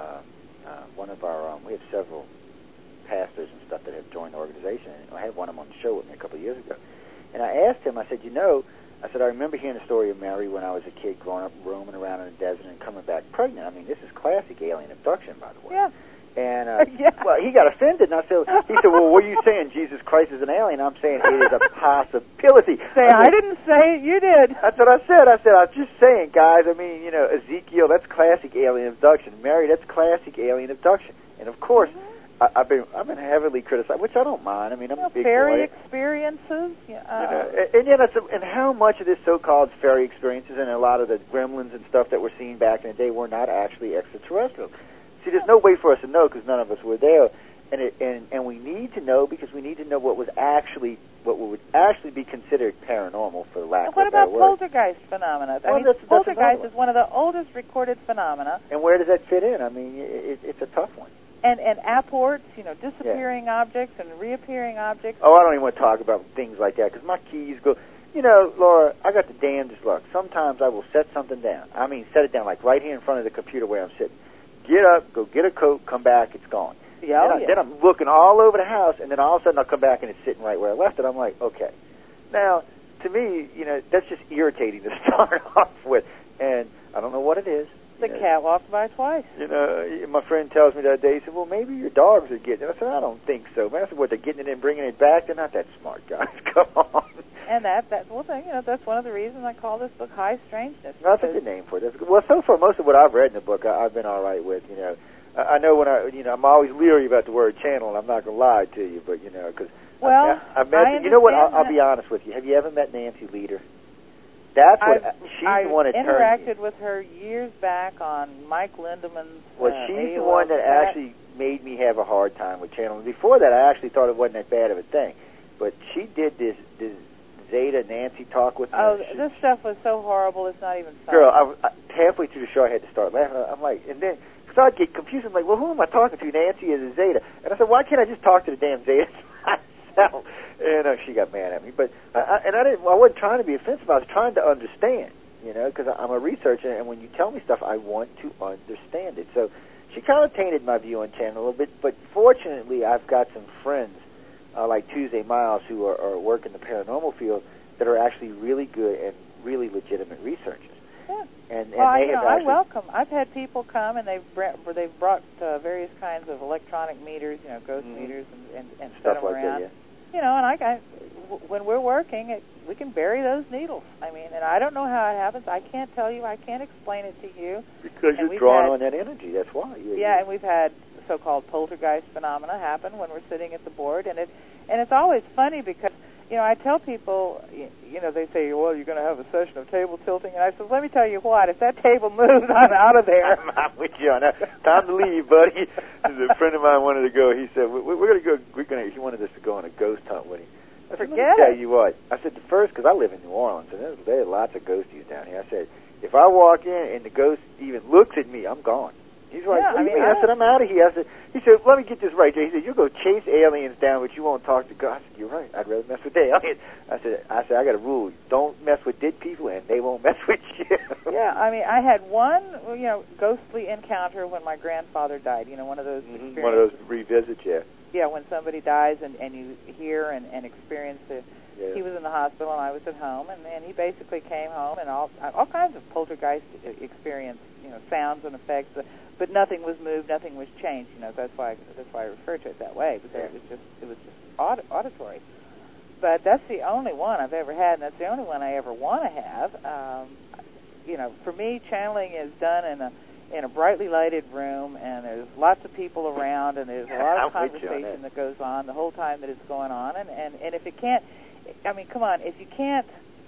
uh, uh, one of our, um, we have several pastors and stuff that have joined the organization, and I had one of them on the show with me a couple of years ago. And I asked him, I said, you know, I said, I remember hearing the story of Mary when I was a kid growing up, roaming around in the desert and coming back pregnant. I mean, this is classic alien abduction, by the way. Yeah. And, uh, yeah. well, he got offended, and I said, he said, well, what are you saying, Jesus Christ is an alien? I'm saying it is a possibility. Say, I, I didn't say it, you did. That's what I said. I said, I was just saying, guys, I mean, you know, Ezekiel, that's classic alien abduction. Mary, that's classic alien abduction. And, of course, mm-hmm. I, I've been I've been heavily criticized, which I don't mind. I mean, I'm you know, a big fairy boy. experiences. Yeah, uh, you know, and, and, yeah, that's a, and how much of this so-called fairy experiences and a lot of the gremlins and stuff that we're seeing back in the day were not actually extraterrestrial. See, there's no way for us to know because none of us were there, and it, and and we need to know because we need to know what was actually what would actually be considered paranormal, for lack of a better word. What about poltergeist phenomena? Well, I mean, that's, that's poltergeist one. is one of the oldest recorded phenomena. And where does that fit in? I mean, it, it's a tough one. And and apports, you know, disappearing yeah. objects and reappearing objects. Oh, I don't even want to talk about things like that because my keys go. You know, Laura, I got the damnedest luck. Sometimes I will set something down. I mean, set it down like right here in front of the computer where I'm sitting. Get up, go get a coat, come back, it's gone. Yeah, then, I, yeah. then I'm looking all over the house, and then all of a sudden I'll come back and it's sitting right where I left it. I'm like, okay. Now, to me, you know, that's just irritating to start off with, and I don't know what it is. The know. cat walked by twice. You know, my friend tells me the other day, he said, well, maybe your dogs are getting it. I said, I don't think so. Man, I said, what, they're getting it and bringing it back? They're not that smart, guys. Come on. And that, that well, you know, that's one of the reasons I call this book High Strangeness. That's a good name for it. That's good. Well, so far, most of what I've read in the book, I, I've been all right with, you know. I, I know when I, you know, I'm always leery about the word channel, and I'm not going to lie to you, but, you know, because well, I've, I've met, I you know what, I'll, that. I'll be honest with you. Have you ever met Nancy Leader? That's what, I've, she's I've the one that interacted turned with her years back on Mike Lindemann's Well, uh, she's A O L the one that chat. actually made me have a hard time with channel. Before that, I actually thought it wasn't that bad of a thing. But she did this, this Zeta Nancy talk with me. Oh, she, this stuff was so horrible, it's not even funny. Girl, I, I, halfway through the show, I had to start laughing. I'm like, and then, because I'd get confused. I'm like, well, who am I talking to, Nancy or the Zeta? And I said, why can't I just talk to the damn Zeta myself? And uh, she got mad at me. But I, I, and I didn't. I wasn't trying to be offensive. I was trying to understand. You know, because I'm a researcher, and when you tell me stuff, I want to understand it. So she kind of tainted my view on channel a little bit, but fortunately, I've got some friends uh, like Tuesday Miles who are, are work in the paranormal field that are actually really good and really legitimate researchers. Yeah. And, and well, they I, you have know, actually, I welcome. I've had people come and they've brought, where they've brought uh, various kinds of electronic meters, you know, ghost mm-hmm. meters, and, and, and stuff set them like around. that. Yeah. You know, and I, I, when we're working, it, we can bury those needles. I mean, and I don't know how it happens. I can't tell you. I can't explain it to you. Because and you're drawing had, on that energy. That's why. Yeah, yeah, and we've had so-called poltergeist phenomena happen when we're sitting at the board, and it, and it's always funny because, you know, I tell people, you, you know, they say, well, you're going to have a session of table tilting, and I said, let me tell you what, if that table moves, I'm out of there. I'm out with you on that. Time to leave, buddy. A friend of mine wanted to go. He said, we're, we're going to go, we're going to, he wanted us to go on a ghost hunt with him. I said, Forget let me tell it. you what. I said, the first, because I live in New Orleans, and there's, there are lots of ghosties down here. I said, if I walk in and the ghost even looks at me, I'm gone. He's like, yeah, what do I you mean, mean? I, I said, I'm out of here. I said, he said, let me get this right, Jay. He said, you'll go chase aliens down, but you won't talk to God. I said, you're right. I'd rather mess with the aliens. I said, I said, I got a rule. Don't mess with dead people, and they won't mess with you. Yeah, I mean, I had one, you know, ghostly encounter when my grandfather died. You know, one of those mm-hmm. experiences. One of those revisits, yeah. Yeah, when somebody dies and, and you hear and, and experience it. Yeah. He was in the hospital and I was at home, and, and he basically came home and all all kinds of poltergeist experience, you know, sounds and effects, but nothing was moved, nothing was changed. You know, that's why that's why I refer to it that way, because yeah. it was just it was just aud- auditory. But that's the only one I've ever had, and that's the only one I ever want to have. Um, you know, for me, channeling is done in a in a brightly lighted room, and there's lots of people around, and there's a lot of conversation that goes on the whole time that it's going on, and and and if it can't. I mean, come on, if you can't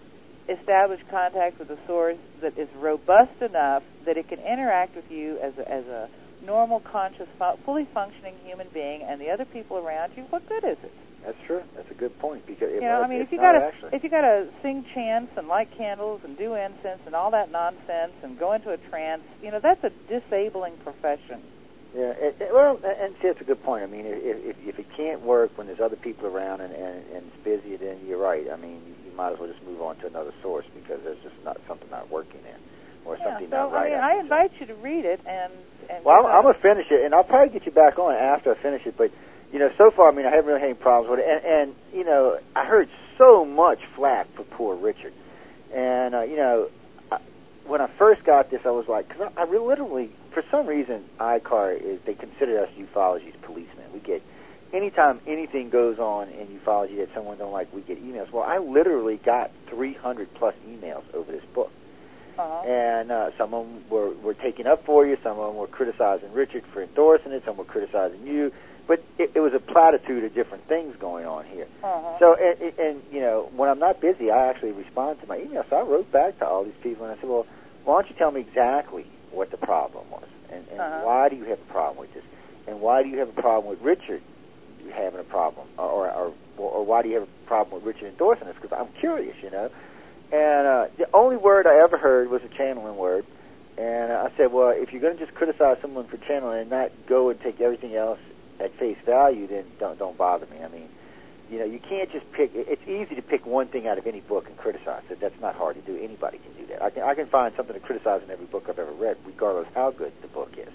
establish contact with a source that is robust enough that it can interact with you as a, as a normal, conscious, fully functioning human being, and the other people around you, what good is it? That's true. That's a good point. Because you know, it, I mean, if you got to actually. if you got to sing chants and light candles and do incense and all that nonsense and go into a trance, you know, that's a disabling profession. Yeah. It, it, well, and see, that's a good point. I mean, if, if if it can't work when there's other people around and, and and it's busy, then you're right. I mean, you might as well just move on to another source because there's just not something not working there or yeah, something so, not right. I mean, I invite you to read it and. and well, I'm, I'm gonna finish it, and I'll probably get you back on after I finish it, but. You know, so far, I mean, I haven't really had any problems with it. And, and you know, I heard so much flack for poor Richard. And, uh, you know, I, when I first got this, I was like, because I, I really literally, for some reason, I C A R, is they consider us ufology's policemen. We get, anytime anything goes on in ufology that someone don't like, we get emails. Well, I literally got three hundred plus emails over this book. Uh-huh. And uh, some of them were, were taking up for you. Some of them were criticizing Richard for endorsing it. Some were criticizing you. But it, it was a platitude of different things going on here. Uh-huh. So, and, and, you know, when I'm not busy, I actually respond to my email. So I wrote back to all these people, and I said, well, why don't you tell me exactly what the problem was? And, and uh-huh. why do you have a problem with this? And why do you have a problem with Richard having a problem? Or, or, or, or why do you have a problem with Richard endorsing this? Because I'm curious, you know. And uh, the only word I ever heard was a channeling word. And I said, well, if you're going to just criticize someone for channeling and not go and take everything else at face value, then don't don't bother me. I mean, you know, you can't just pick. It's easy to pick one thing out of any book and criticize it. That's not hard to do. Anybody can do that. I can I can find something to criticize in every book I've ever read, regardless how good the book is.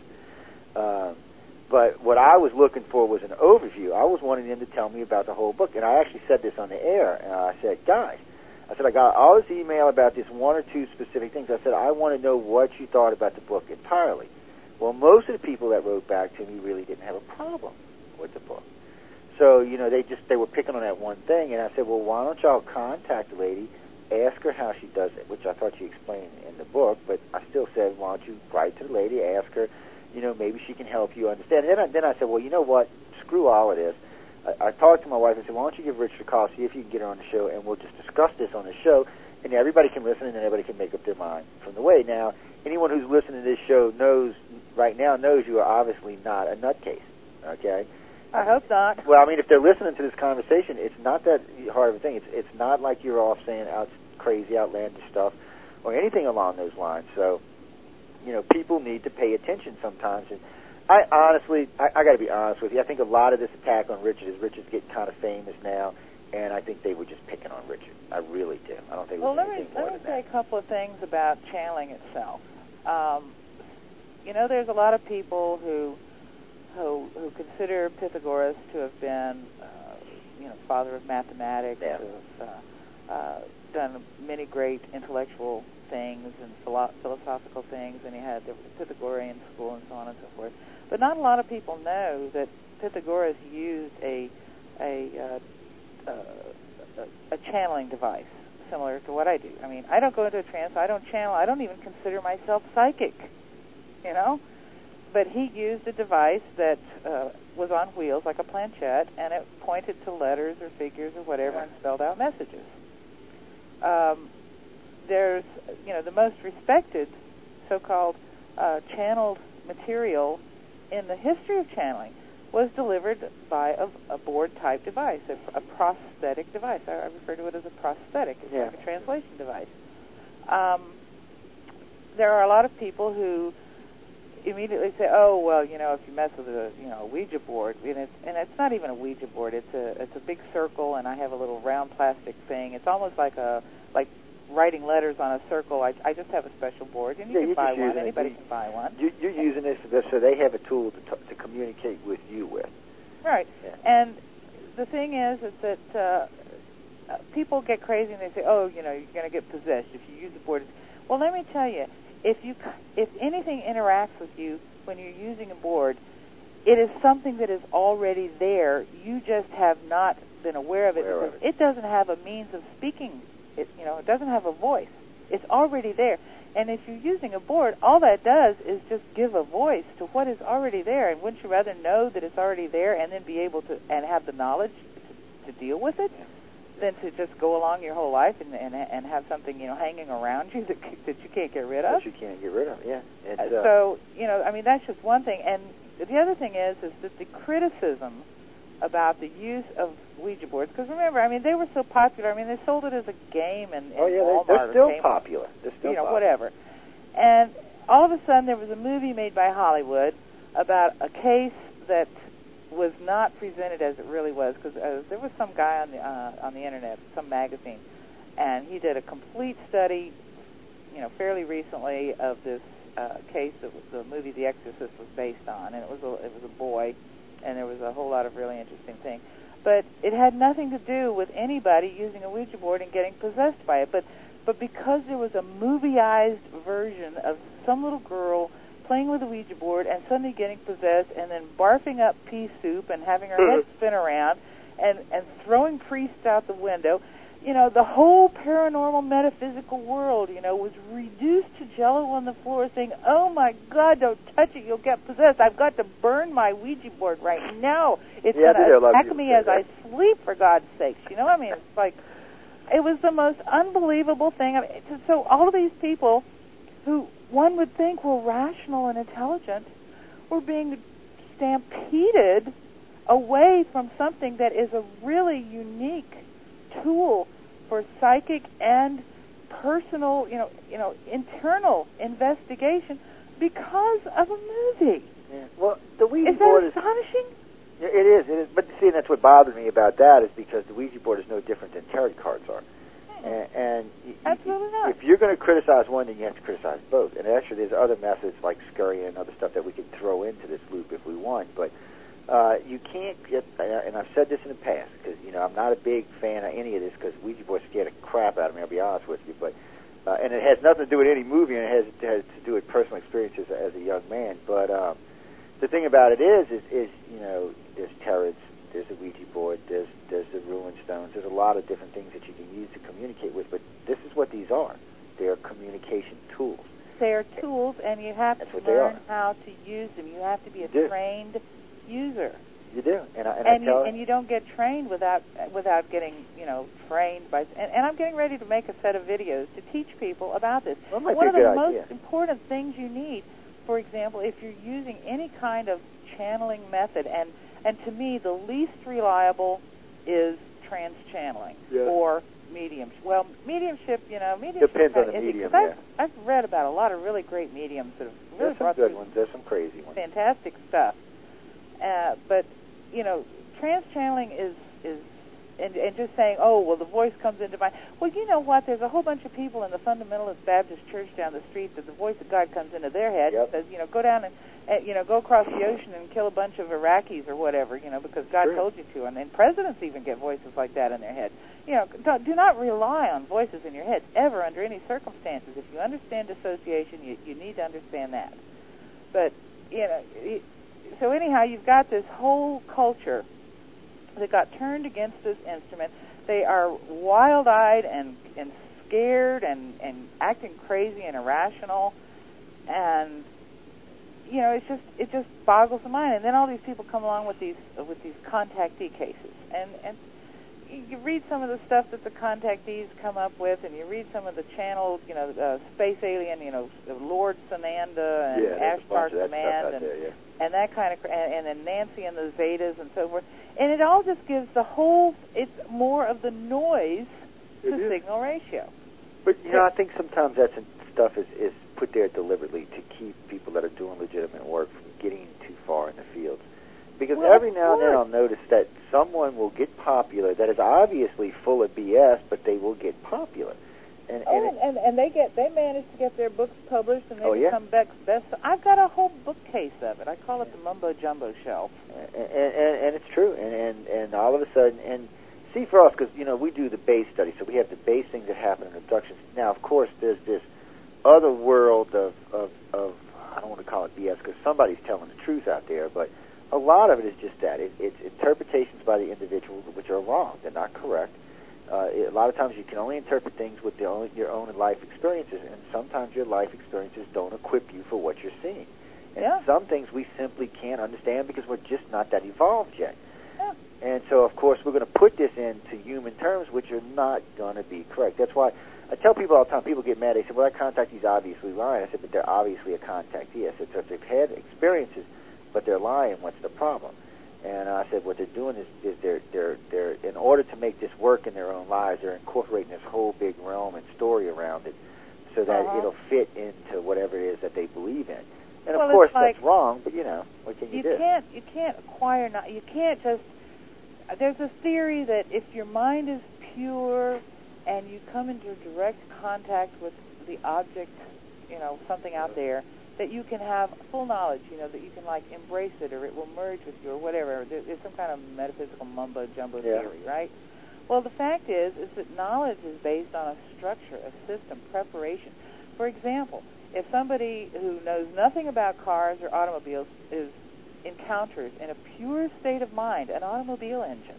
Um, but what I was looking for was an overview. I was wanting them to tell me about the whole book, and I actually said this on the air. And I said, guys, I said I got all this email about this one or two specific things. I said I want to know what you thought about the book entirely. Well, most of the people that wrote back to me really didn't have a problem with the book. So, you know, they just, they were picking on that one thing, and I said, well, why don't y'all contact the lady, ask her how she does it, which I thought you explained in the book, but I still said, why don't you write to the lady, ask her, you know, maybe she can help you understand. And then I, then I said, well, you know what, screw all of this. I, I talked to my wife and said, why don't you give Richard a call, see if you can get her on the show, and we'll just discuss this on the show, and everybody can listen, and everybody can make up their mind from the way. Now, anyone who's listening to this show knows, right now, knows you are obviously not a nutcase, okay? I hope not. Well, I mean, if they're listening to this conversation, it's not that hard of a thing. It's it's not like you're off saying out crazy, outlandish stuff or anything along those lines. So, you know, people need to pay attention sometimes. And I honestly, I, I got to be honest with you, I think a lot of this attack on Richard is Richard's getting kind of famous now, and I think they were just picking on Richard. I really do. I don't think it was well, anything let me, more let me than say that. a couple of things about channeling itself. Um, you know, there's a lot of people who who, who consider Pythagoras to have been, uh, you know, father of mathematics, Yeah. who have uh, uh, done many great intellectual things and philo- philosophical things, and he had the Pythagorean school and so on and so forth. But not a lot of people know that Pythagoras used a a, uh, uh, a channeling device similar to what I do. I mean, I don't go into a trance. I don't channel. I don't even consider myself psychic, you know. But he used a device that uh, was on wheels, like a planchette, and it pointed to letters or figures or whatever and spelled out messages. Um, there's, you know, the most respected so-called uh, channeled material in the history of channeling was delivered by a, a board-type device, a, a prosthetic device. I, I refer to it as a prosthetic. It's yeah. like a translation device. Um, there are a lot of people who immediately say, "Oh, well, you know, if you mess with a, you know, a Ouija board," and it's and it's not even a Ouija board. It's a it's a big circle, and I have a little round plastic thing. It's almost like a like writing letters on a circle. I, I just have a special board, and you yeah, can buy one. Anybody you, can buy one. You, you're using this so they have a tool to t- to communicate with you with. Right. Yeah. And the thing is, is that uh, uh, people get crazy and they say, "Oh, you know, you're going to get possessed if you use the board." Well, let me tell you. If you, if anything interacts with you when you're using a board, it is something that is already there. You just have not been aware of it aware because of it. it doesn't have a means of speaking. It, you know, it doesn't have a voice. It's already there. And if you're using a board, all that does is just give a voice to what is already there. And wouldn't you rather know that it's already there and then be able to and have the knowledge to, to deal with it? than to just go along your whole life and and, and have something, you know, hanging around you that that you can't get rid of. That you can't get rid of, yeah. It's, uh, so, you know, I mean, that's just one thing. And the other thing is, is that the criticism about the use of Ouija boards, because remember, I mean, they were so popular. I mean, they sold it as a game in, in oh yeah, Walmart. They're, they're still or popular. They're still you know, popular. whatever. And all of a sudden, there was a movie made by Hollywood about a case that was not presented as it really was, because uh, there was some guy on the uh, on the internet, some magazine, and he did a complete study, you know, fairly recently of this uh, case that was, the movie The Exorcist was based on, and it was a, it was a boy, and there was a whole lot of really interesting things, but it had nothing to do with anybody using a Ouija board and getting possessed by it, but but because there was a movieized version of some little girl playing with a Ouija board and suddenly getting possessed and then barfing up pea soup and having her head spin around and, and throwing priests out the window, you know, the whole paranormal metaphysical world, you know, was reduced to jello on the floor saying, oh, my God, don't touch it, you'll get possessed. I've got to burn my Ouija board right now. It's yeah, going to attack me as I sleep, for God's sakes. You know, I mean, it's like, it was the most unbelievable thing. I mean, so all of these people who one would think were rational and intelligent were being stampeded away from something that is a really unique tool for psychic and personal, you know, you know, internal investigation because of a movie. Yeah. Well, the Ouija is board that is astonishing? It is, it is. But see, that's what bothered me about that is because the Ouija board is no different than tarot cards are. And, and y- Absolutely y- not. if you're going to criticize one, then you have to criticize both. And actually, there's other methods like scurrying and other stuff that we can throw into this loop if we want. But uh, you can't get, and I've said this in the past, because, you know, I'm not a big fan of any of this because Ouija board scared the crap out of me, I'll be honest with you. But uh, and it has nothing to do with any movie, and it has, it has to do with personal experiences as a young man. But um, the thing about it is, is, is you know, there's tarots, there's a Ouija board, there's there's the ruin stones, there's a lot of different things that you can use to communicate with, but this is what these are. They're communication tools. They are tools, and you have That's to what they learn are. how to use them. You have to be a You do. trained user. You do, and I, and, And I you tell and you don't get trained without without getting, you know, trained by. And, and I'm getting ready to make a set of videos to teach people about this. Well, that might One be of a the good most idea. important things you need, for example, if you're using any kind of channeling method, and and to me the least reliable is trans-channeling Yeah. or mediumship. Well, mediumship, you know, mediumship Depends on kinda the iffy, medium, 'cause yeah. I've, I've read about a lot of really great mediums that have really There's some brought good through ones, there's some crazy ones. fantastic stuff. Uh, but, you know, trans-channeling is, is and, and just saying, oh, well, the voice comes into my... Well, you know what? There's a whole bunch of people in the Fundamentalist Baptist Church down the street that the voice of God comes into their head Yep. and says, you know, go down and, and, you know, go across the ocean and kill a bunch of Iraqis or whatever, you know, because God Sure. told you to. And then presidents even get voices like that in their head. You know, don't, do not rely on voices in your head ever under any circumstances. If you understand dissociation, you, you need to understand that. But, you know, it, so anyhow, you've got this whole culture that got turned against this instrument. They are wild-eyed and, and scared and, and acting crazy and irrational, and you know, it's just it just boggles the mind. And then all these people come along with these with these contactee cases, and and you read some of the stuff that the contactees come up with, and you read some of the channeled, you know, uh, space alien, you know, Lord Sananda and Yeah, there's a bunch Ashtar of that stuff Command, out and there, yeah. and that kind of, and, and then Nancy and the Zetas and so forth. And it all just gives the whole, it's more of the noise It to is. signal ratio. But, you know, I think sometimes that stuff is, is put there deliberately to keep people that are doing legitimate work from getting too far in the fields. Because Well, every of now and then course. I'll notice that someone will get popular that is obviously full of B S, but they will get popular. And, and, Oh, it, and, and, and they get they manage to get their books published, and they Oh, yeah? become best, best. I've got a whole bookcase of it. I call it the Mumbo Jumbo Shelf. and, and, and it's true. And, and, and all of a sudden, and see for us, because, you know, we do the base study, so we have the base things that happen in abductions. Now, of course, there's this other world of, of, of I don't want to call it B S, because somebody's telling the truth out there, but a lot of it is just that. It, it's interpretations by the individual which are wrong. They're not correct. Uh, it, a lot of times you can only interpret things with the own, your own life experiences, and sometimes your life experiences don't equip you for what you're seeing. And Yeah. some things we simply can't understand because we're just not that evolved yet. Yeah. And And so, of course, we're going to put this into human terms, which are not going to be correct. That's why I tell people all the time, people get mad. They say, well, that contactee's obviously lying. I said, but they're obviously a contactee. I said, so if they've had experiences, but they're lying, what's the problem? And I said, what they're doing is, is they're, they're, they're, in order to make this work in their own lives, they're incorporating this whole big realm and story around it so that uh-huh. it'll fit into whatever it is that they believe in. And, well, of course, like, that's wrong, but, you know, what can you, you do? Can't, you can't acquire, not, you can't just, there's a theory that if your mind is pure and you come into direct contact with the object, you know, something out there, that you can have full knowledge, you know, that you can, like, embrace it or it will merge with you or whatever. There, there's some kind of metaphysical mumbo-jumbo yeah. theory, right? Well, the fact is, is that knowledge is based on a structure, a system, preparation. For example, if somebody who knows nothing about cars or automobiles is encounters in a pure state of mind an automobile engine,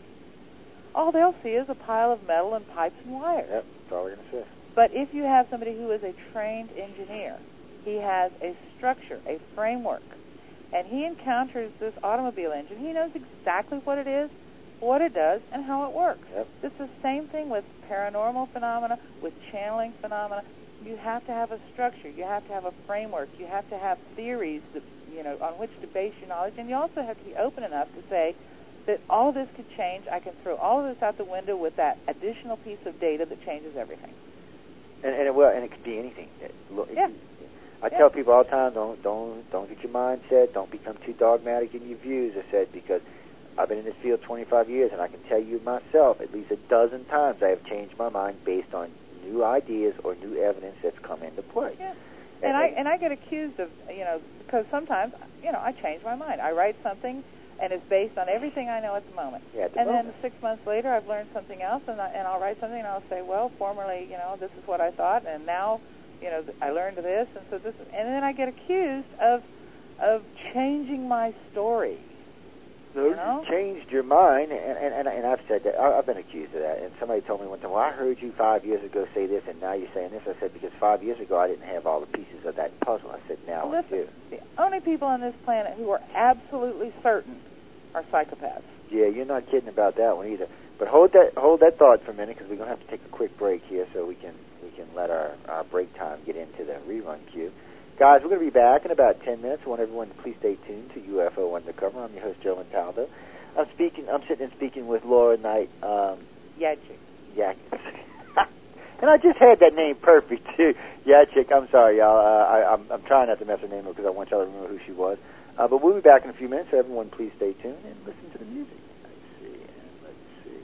all they'll see is a pile of metal and pipes and wires. Yep, that's all we're going to say. But if you have somebody who is a trained engineer, he has a structure, a framework, and he encounters this automobile engine, he knows exactly what it is, what it does, and how it works. Yep. It's the same thing with paranormal phenomena, with channeling phenomena. You have to have a structure. You have to have a framework. You have to have theories that, you know, on which to base your knowledge, and you also have to be open enough to say that all of this could change. I can throw all of this out the window with that additional piece of data that changes everything. And, and it will, and it could be anything. It, look, yeah. I yeah. tell people all the time, don't don't don't get your mindset, don't become too dogmatic in your views. I said, because I've been in this field twenty-five years, and I can tell you myself, at least a dozen times, I have changed my mind based on new ideas or new evidence that's come into play. Yeah. And, and I and I get accused of, you know, because sometimes, you know, I change my mind. I write something, and it's based on everything I know at the moment. Yeah, at the and moment. then six months later, I've learned something else, and, I, and I'll write something, and I'll say, well, formerly, you know, this is what I thought, and now, you know, I learned this, and so this, and then I get accused of of changing my story. No, you know? you changed your mind, and, and, and, and I've said that. I, I've been accused of that, and somebody told me one time, well, I heard you five years ago say this, and now you're saying this. I said, because five years ago I didn't have all the pieces of that puzzle. I said, now well, I do. The only people on this planet who are absolutely certain are psychopaths. Yeah, you're not kidding about that one either. But hold that hold that thought for a minute, because we're going to have to take a quick break here so we can we can let our, our break time get into the rerun queue. Guys, we're going to be back in about ten minutes. I want everyone to please stay tuned to U F O Undercover. I'm your host, Joe Montaldo. I'm speaking. I'm sitting and speaking with Laura Knight. Um, Yachik. Yak. And I just had that name perfect too. Yachik. I'm sorry, y'all. Uh, I, I'm, I'm trying not to mess her name up because I want y'all to remember who she was. Uh, but we'll be back in a few minutes. So everyone, please stay tuned and listen to the music. Let's see. Let's see.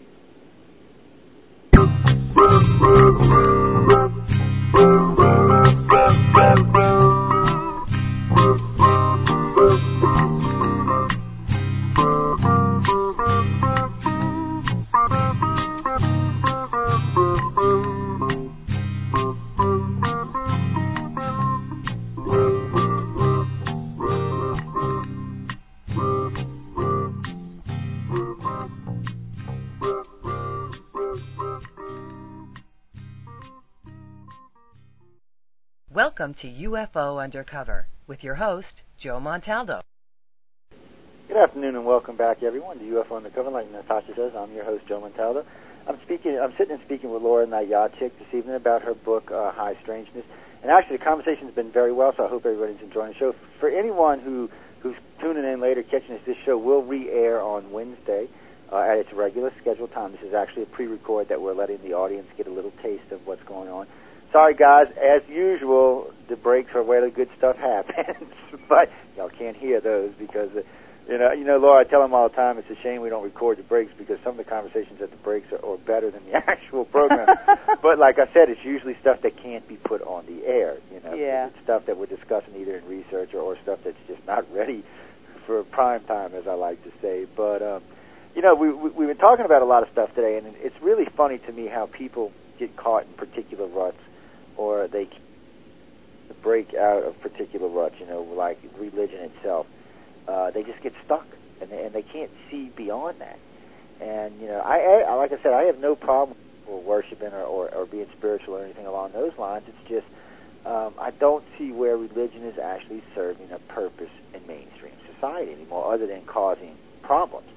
Welcome to U F O Undercover with your host, Joe Montaldo. Good afternoon and welcome back, everyone, to U F O Undercover. Like Natasha says, I'm your host, Joe Montaldo. I'm speaking. I'm sitting and speaking with Laura Knight Yachik this evening about her book, uh, High Strangeness. And actually, the conversation's been very well, so I hope everybody's enjoying the show. For anyone who who's tuning in later, catching us, this show will re-air on Wednesday uh, at its regular scheduled time. This is actually a pre-record that we're letting the audience get a little taste of what's going on. Sorry, guys. As usual, the breaks are where the good stuff happens, but y'all can't hear those because, uh, you know, you know, Laura, I tell them all the time, it's a shame we don't record the breaks because some of the conversations at the breaks are, are better than the actual program. But like I said, it's usually stuff that can't be put on the air. You know, yeah. It's stuff that we're discussing either in research or, or stuff that's just not ready for prime time, as I like to say. But um, you know, we, we we've been talking about a lot of stuff today, and it's really funny to me how people get caught in particular ruts. Or they break out of particular ruts, you know, like religion itself. Uh, they just get stuck, and they, and they can't see beyond that. And, you know, I, I like I said, I have no problem with worshiping or, or, or being spiritual or anything along those lines. It's just um, I don't see where religion is actually serving a purpose in mainstream society anymore other than causing problems.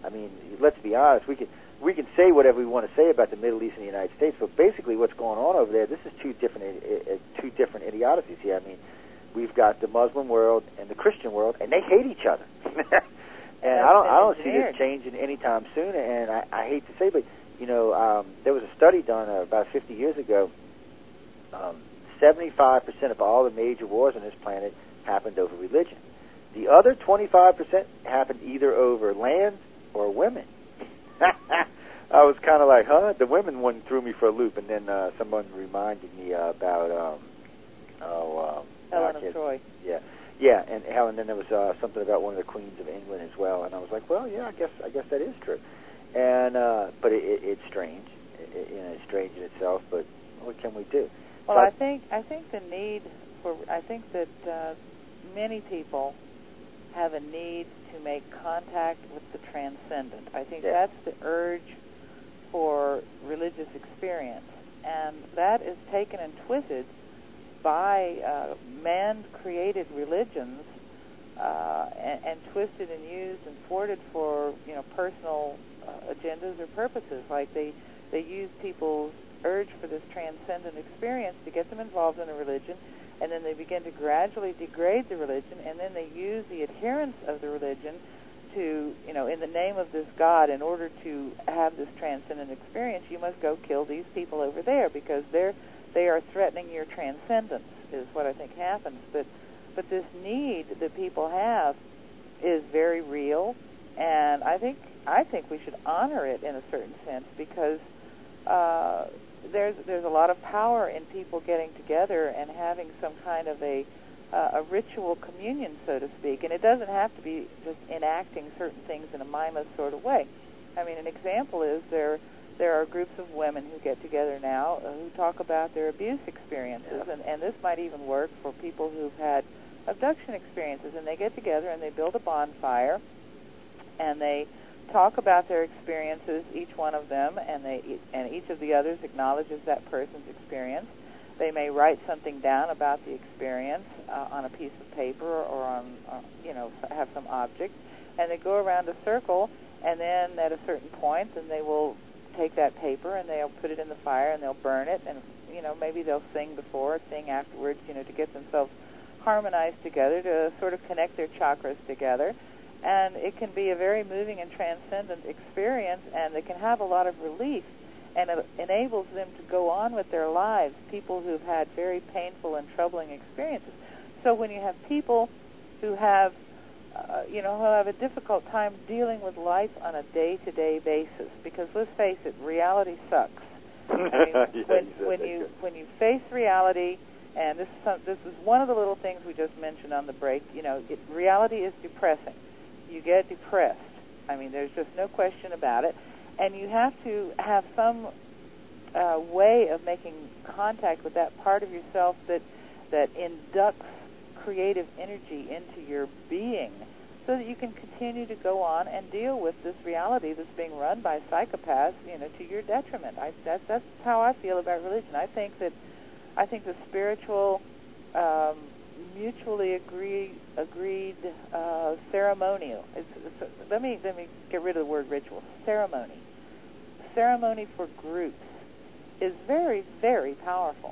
I mean, let's be honest. We can we can say whatever we want to say about the Middle East and the United States, but basically, what's going on over there? This is two different uh, two different idiocies here. I mean, we've got the Muslim world and the Christian world, and they hate each other. And I don't I don't see this changing anytime soon. And I, I hate to say, but you know, um, there was a study done uh, about fifty years ago. Um, seventy-five percent of all the major wars on this planet happened over religion. The other twenty-five percent happened either over land or women. I was kind of like, huh? The women one threw me for a loop, and then uh, someone reminded me uh, about um, oh, um, Helen of Troy. Yeah, yeah, and Helen. Then there was uh, something about one of the queens of England as well, and I was like, well, yeah, I guess I guess that is true. And uh, but it, it, it's strange. It, you know, it's strange in itself. But what can we do? Well, but I think I think the need for I think that uh, many people have a need to make contact with the transcendent. I think yeah. that's the urge for religious experience, and that is taken and twisted by uh, man-created religions uh, and, and twisted and used and thwarted for you know personal uh, agendas or purposes. Like they they use people's urge for this transcendent experience to get them involved in a religion, and then they begin to gradually degrade the religion, and then they use the adherents of the religion to, you know, in the name of this God, in order to have this transcendent experience, you must go kill these people over there because they're they are threatening your transcendence, is what I think happens. But but this need that people have is very real, and I think I think we should honor it in a certain sense because uh, there's there's a lot of power in people getting together and having some kind of a uh, a ritual communion, so to speak. And it doesn't have to be just enacting certain things in a mindless sort of way. I mean, an example is there there are groups of women who get together now uh, who talk about their abuse experiences, yeah. and, and this might even work for people who've had abduction experiences, and they get together and they build a bonfire and they talk about their experiences, each one of them, and they and each of the others acknowledges that person's experience. They may write something down about the experience uh, on a piece of paper or on, uh, you know, have some object, and they go around a circle, and then at a certain point, then they will take that paper and they'll put it in the fire and they'll burn it, and you know maybe they'll sing before, sing afterwards, you know, to get themselves harmonized together, to sort of connect their chakras together. And it can be a very moving and transcendent experience, and they can have a lot of relief, and it enables them to go on with their lives, people who've had very painful and troubling experiences. So when you have people who have, uh, you know, who have a difficult time dealing with life on a day-to-day basis, because let's face it, reality sucks. I mean, yeah, when, you when you when you face reality, and this is some, this is one of the little things we just mentioned on the break. You know, it, reality is depressing. You get depressed. I mean, there's just no question about it. And you have to have some uh, way of making contact with that part of yourself that that inducts creative energy into your being, so that you can continue to go on and deal with this reality that's being run by psychopaths, you know, to your detriment. I, that, that's how I feel about religion. I think that I think the spiritual, um, mutually agree, agreed uh, ceremonial. It's, it's, let me let me get rid of the word ritual. Ceremony, ceremony for groups is very very powerful,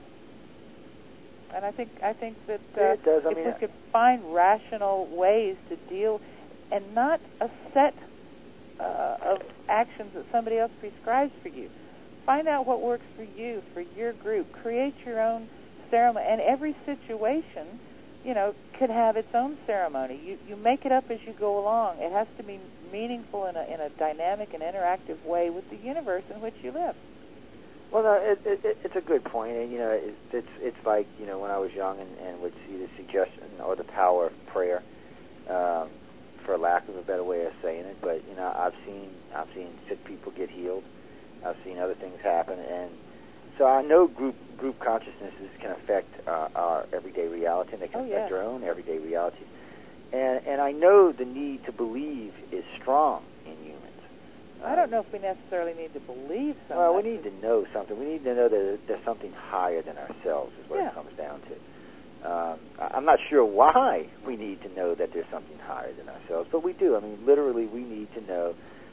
and I think I think that uh, yeah, it does. I if mean, we could find rational ways to deal, and not a set uh, of actions that somebody else prescribes for you. Find out what works for you, for your group. Create your own ceremony, and every situation, you know, could have its own ceremony. You you make it up as you go along. It has to be meaningful in a in a dynamic and interactive way with the universe in which you live. Well, no, it, it, it's a good point, and you know, it, it's it's like you know when I was young and, and would see the suggestion or the power of prayer, um, for lack of a better way of saying it. But you know, I've seen I've seen sick people get healed. I've seen other things happen, and so I know group group consciousnesses can affect uh, our everyday reality, and they can oh, affect yeah. our own everyday realities. And and I know the need to believe is strong in humans. I don't know if we necessarily need to believe so Well, much. we need to know something. We need to know that there's something higher than ourselves, is what yeah. it comes down to. Um, I'm not sure why we need to know that there's something higher than ourselves, but we do. I mean, literally, we need to know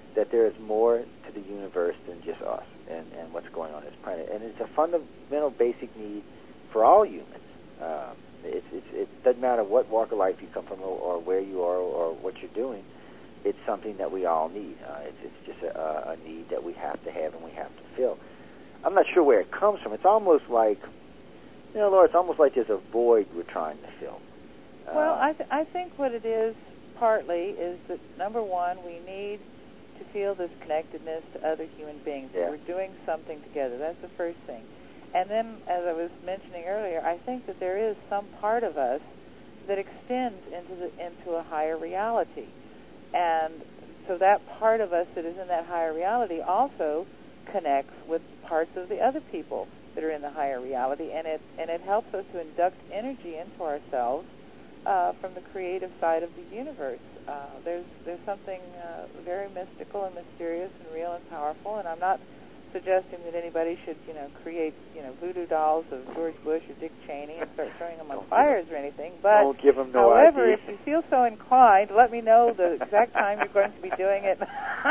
that there is more to the universe than just us and, and what's going on this planet. And it's a fundamental basic need for all humans. Um, it's, it's, it doesn't matter what walk of life you come from or, or where you are or what you're doing. It's something that we all need. Uh, it's, it's just a, a need that we have to have and we have to fill. I'm not sure where it comes from. It's almost like, you know, Laura, it's almost like there's a void we're trying to fill. Uh, well, I, th- I think what it is partly is that, number one, we need to feel this connectedness to other human beings. Yeah. We're doing something together. That's the first thing. And then, as I was mentioning earlier, I think that there is some part of us that extends into the into a higher reality. And so that part of us that is in that higher reality also connects with parts of the other people that are in the higher reality, and it and it helps us to induct energy into ourselves uh, from the creative side of the universe. Uh, there's there's something uh, very mystical and mysterious and real and powerful, and I'm not suggesting that anybody should, you know, create, you know, voodoo dolls of George Bush or Dick Cheney and start throwing them on Don't fires give or anything. But don't give them no however, idea. if you feel so inclined, let me know the exact time you're going to be doing it.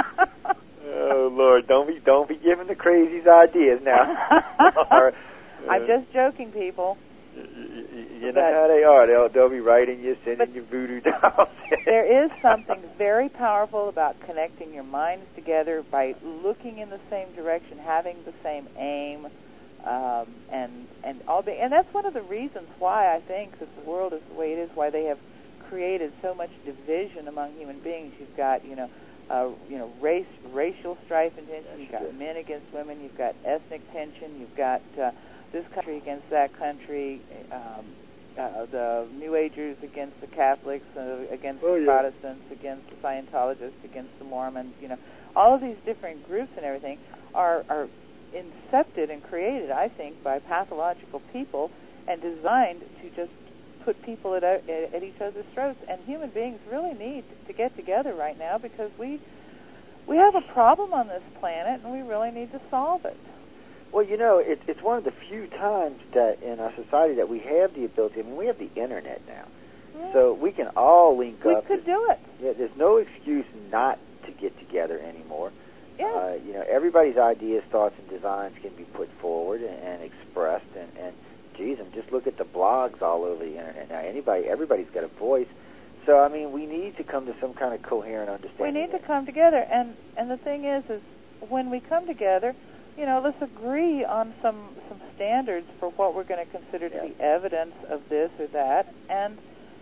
Oh Lord, don't be don't be giving the crazies ideas now. Or, uh, I'm just joking, people. You, you know But, how they are. They'll they'll be writing you, sending but you voodoo dolls. There is something very powerful about connecting your minds together by looking in the same direction, having the same aim, um, and and all the, and that's one of the reasons why I think that the world is the way it is. Why they have created so much division among human beings. You've got, you know. Uh, you know, race, racial strife and tension. Yes, You've got you do. men against women. You've got ethnic tension. You've got uh, this country against that country. Um, uh, the New Agers against the Catholics, uh, against Oh, the yeah. Protestants, against the Scientologists, against the Mormons. You know, all of these different groups and everything are are incepted and created, I think, by pathological people and designed to just put people at, at, at each other's throats. And human beings really need to get together right now because we we have a problem on this planet and we really need to solve it. Well, you know, it, it's one of the few times that in our society that we have the ability. I mean, we have the internet now, Mm. so we can all link We up. could do it. Yeah, there's no excuse not to get together anymore. Yeah. Uh, you know, everybody's ideas, thoughts, and designs can be put forward and, and expressed. And, and geez, and just look at the blogs all over the internet now. Anybody, everybody's got a voice. So I mean, we need to come to some kind of coherent understanding. We need to there. come together, and and the thing is, is when we come together, you know, let's agree on some some standards for what we're going to consider to Yeah. be evidence of this or that, and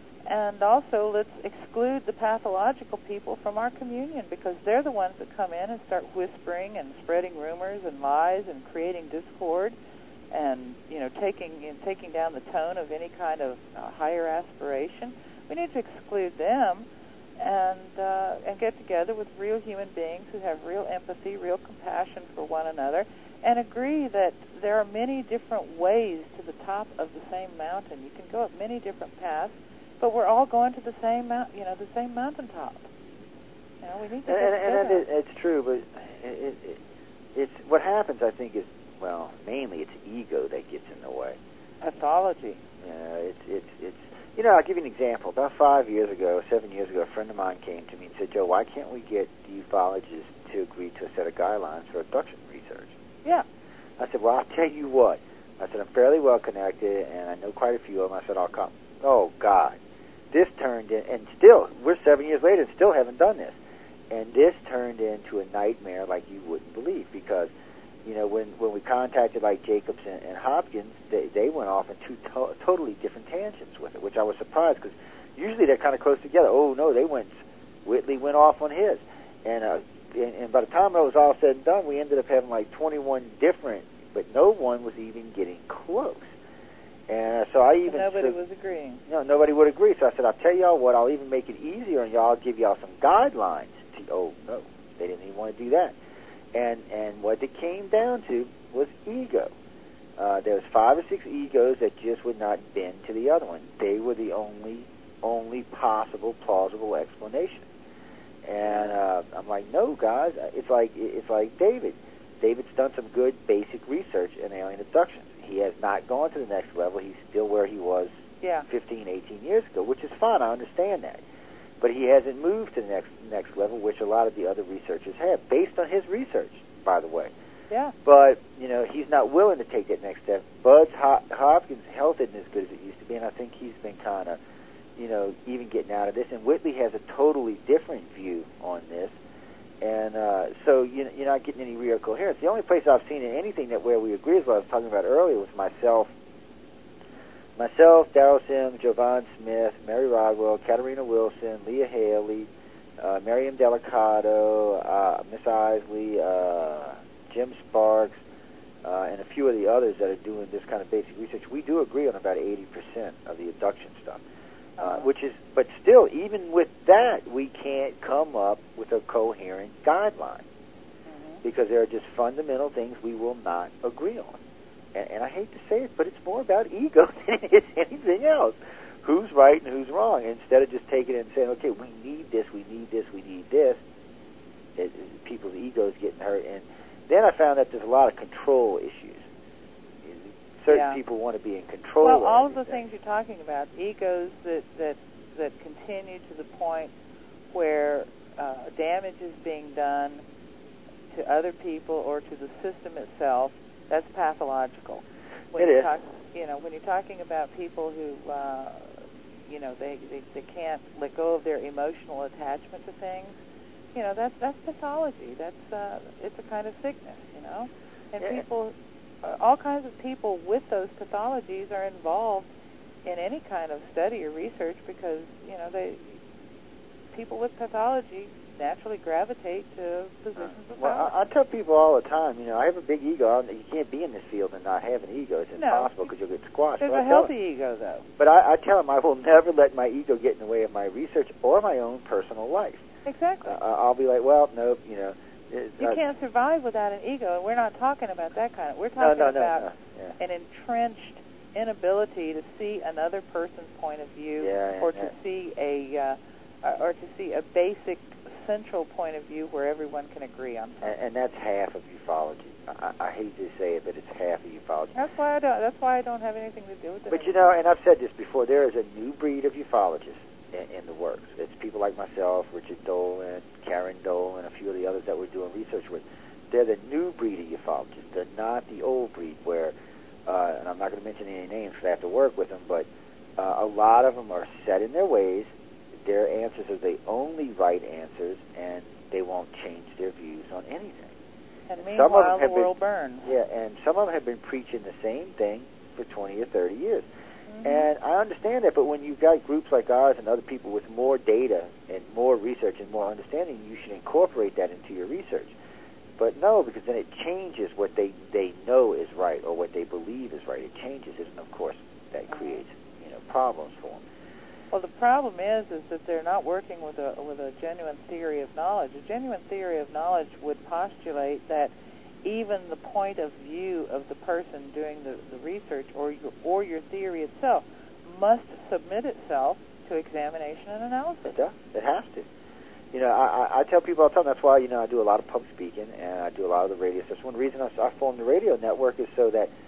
and also let's exclude the pathological people from our communion because they're the ones that come in and start whispering and spreading rumors and lies and creating discord, and you know, taking and taking down the tone of any kind of uh, higher aspiration. We need to exclude them and uh, and get together with real human beings who have real empathy, real compassion for one another, and agree that there are many different ways to the top of the same mountain. You can go up many different paths, but we're all going to the same mount, you know, the same mountaintop. You know, we need to And, get and, and together. it, it's true, but it, it, it's what happens. I think is well, mainly it's ego that gets in the way. Pathology. You know, it's it's it's. You know, I'll give you an example. About five years ago, seven years ago, a friend of mine came to me and said, Joe, why can't we get the ufologists to agree to a set of guidelines for abduction research? Yeah. I said, well, I'll tell you what. I said, I'm fairly well connected, and I know quite a few of them. I said, I'll come. Oh, God. This turned in, and still, we're seven years later and still haven't done this. And this turned into a nightmare like you wouldn't believe because, you know, when, when we contacted like Jacobs and, and Hopkins, they, they went off in two to- totally different tangents with it, which I was surprised because usually they're kind of close together. Oh, no, they went, Whitley went off on his. And, uh, and, and by the time it was all said and done, we ended up having like twenty-one different, but no one was even getting close. And uh, so I even... Nobody so, was agreeing. No, nobody would agree. So I said, I'll tell y'all what, I'll even make it easier and y'all, I'll give y'all some guidelines. To, oh, no, they didn't even want to do that. And and what it came down to was ego. Uh, there was five or six egos that just would not bend to the other one. They were the only only possible plausible explanation. And uh, I'm like, no, guys. It's like it's like David. David's done some good basic research in alien abductions. He has not gone to the next level. He's still where he was Yeah. fifteen, eighteen years ago, which is fine. I understand that. but he hasn't moved to the next next level, which a lot of the other researchers have, based on his research, by the way. Yeah. But, you know, he's not willing to take that next step. Buzz Hopkins' health isn't as good as it used to be, and I think he's been kind of, you know, even getting out of this. And Whitley has a totally different view on this. And uh, so you, you're not getting any real coherence. The only place I've seen in anything that where we agree is what I was talking about earlier was myself, myself, Darrell Sims, Jovan Smith, Mary Rodwell, Katarina Wilson, Leah Haley, uh, Miriam Delicato, uh, Miss Isley, uh, Jim Sparks, uh, and a few of the others that are doing this kind of basic research. We do agree on about eighty percent of the abduction stuff. Uh, which is, but still, even with that, we can't come up with a coherent guideline mm-hmm. because there are just fundamental things we will not agree on. And, and I hate to say it, but it's more about ego than it is anything else. Who's right and who's wrong? Instead of just taking it and saying, okay, we need this, we need this, we need this, it, it, people's egos getting hurt. And then I found that there's a lot of control issues. Certain yeah. people want to be in control. Well, all of of the things you're talking about, egos that that, that continue to the point where uh, damage is being done to other people or to the system itself, that's pathological. When it you're is. Talk, you know, when you're talking about people who, uh, you know, they, they they can't let go of their emotional attachment to things, you know, that's that's pathology. That's uh, it's a kind of sickness, you know, and yeah. people. All kinds of people with those pathologies are involved in any kind of study or research because, you know, they people with pathology naturally gravitate to positions of well, power. I, I tell people all the time, you know, I have a big ego. You can't be in this field and not have an ego. It's impossible because no, you'll get squashed. There's but a healthy them, ego, though. But I, I tell them I will never let my ego get in the way of my research or my own personal life. Exactly. Uh, I'll be like, well, nope, you know. You can't survive without an ego, and we're not talking about that kind of. We're no, talking no, no, about no. Yeah. an entrenched inability to see another person's point of view, yeah, yeah, or yeah. to see a, uh, or to see a basic central point of view where everyone can agree on something. And, and that's half of ufology. I, I hate to say it, but it's half of ufology. That's why I don't. That's why I don't have anything to do with it. But anymore. you know, and I've said this before. There is a new breed of ufologists in, in the works. It's people like myself, Richard Dolan, Karen Dolan, a few of the others that we're doing research with. They're the new breed of ufologists. They're not the old breed where, uh, and I'm not going to mention any names because I have to work with them, but uh, a lot of them are set in their ways. Their answers are the only right answers, and they won't change their views on anything. And some meanwhile, of them have the world been, burns. Yeah, and some of them have been preaching the same thing for twenty or thirty years. Mm-hmm. And I understand that, but when you've got groups like ours and other people with more data and more research and more understanding, you should incorporate that into your research. But no, because then it changes what they, they know is right or what they believe is right. It changes it, and of course that creates, you know, problems for them. Well, the problem is is that they're not working with a with a genuine theory of knowledge. A genuine theory of knowledge would postulate that even the point of view of the person doing the, the research or your, or your theory itself must submit itself to examination and analysis. It does. It has to. You know, I, I tell people all the time, that's why, you know, I do a lot of public speaking and I do a lot of the radio stuff. One reason I, I formed the radio network is so that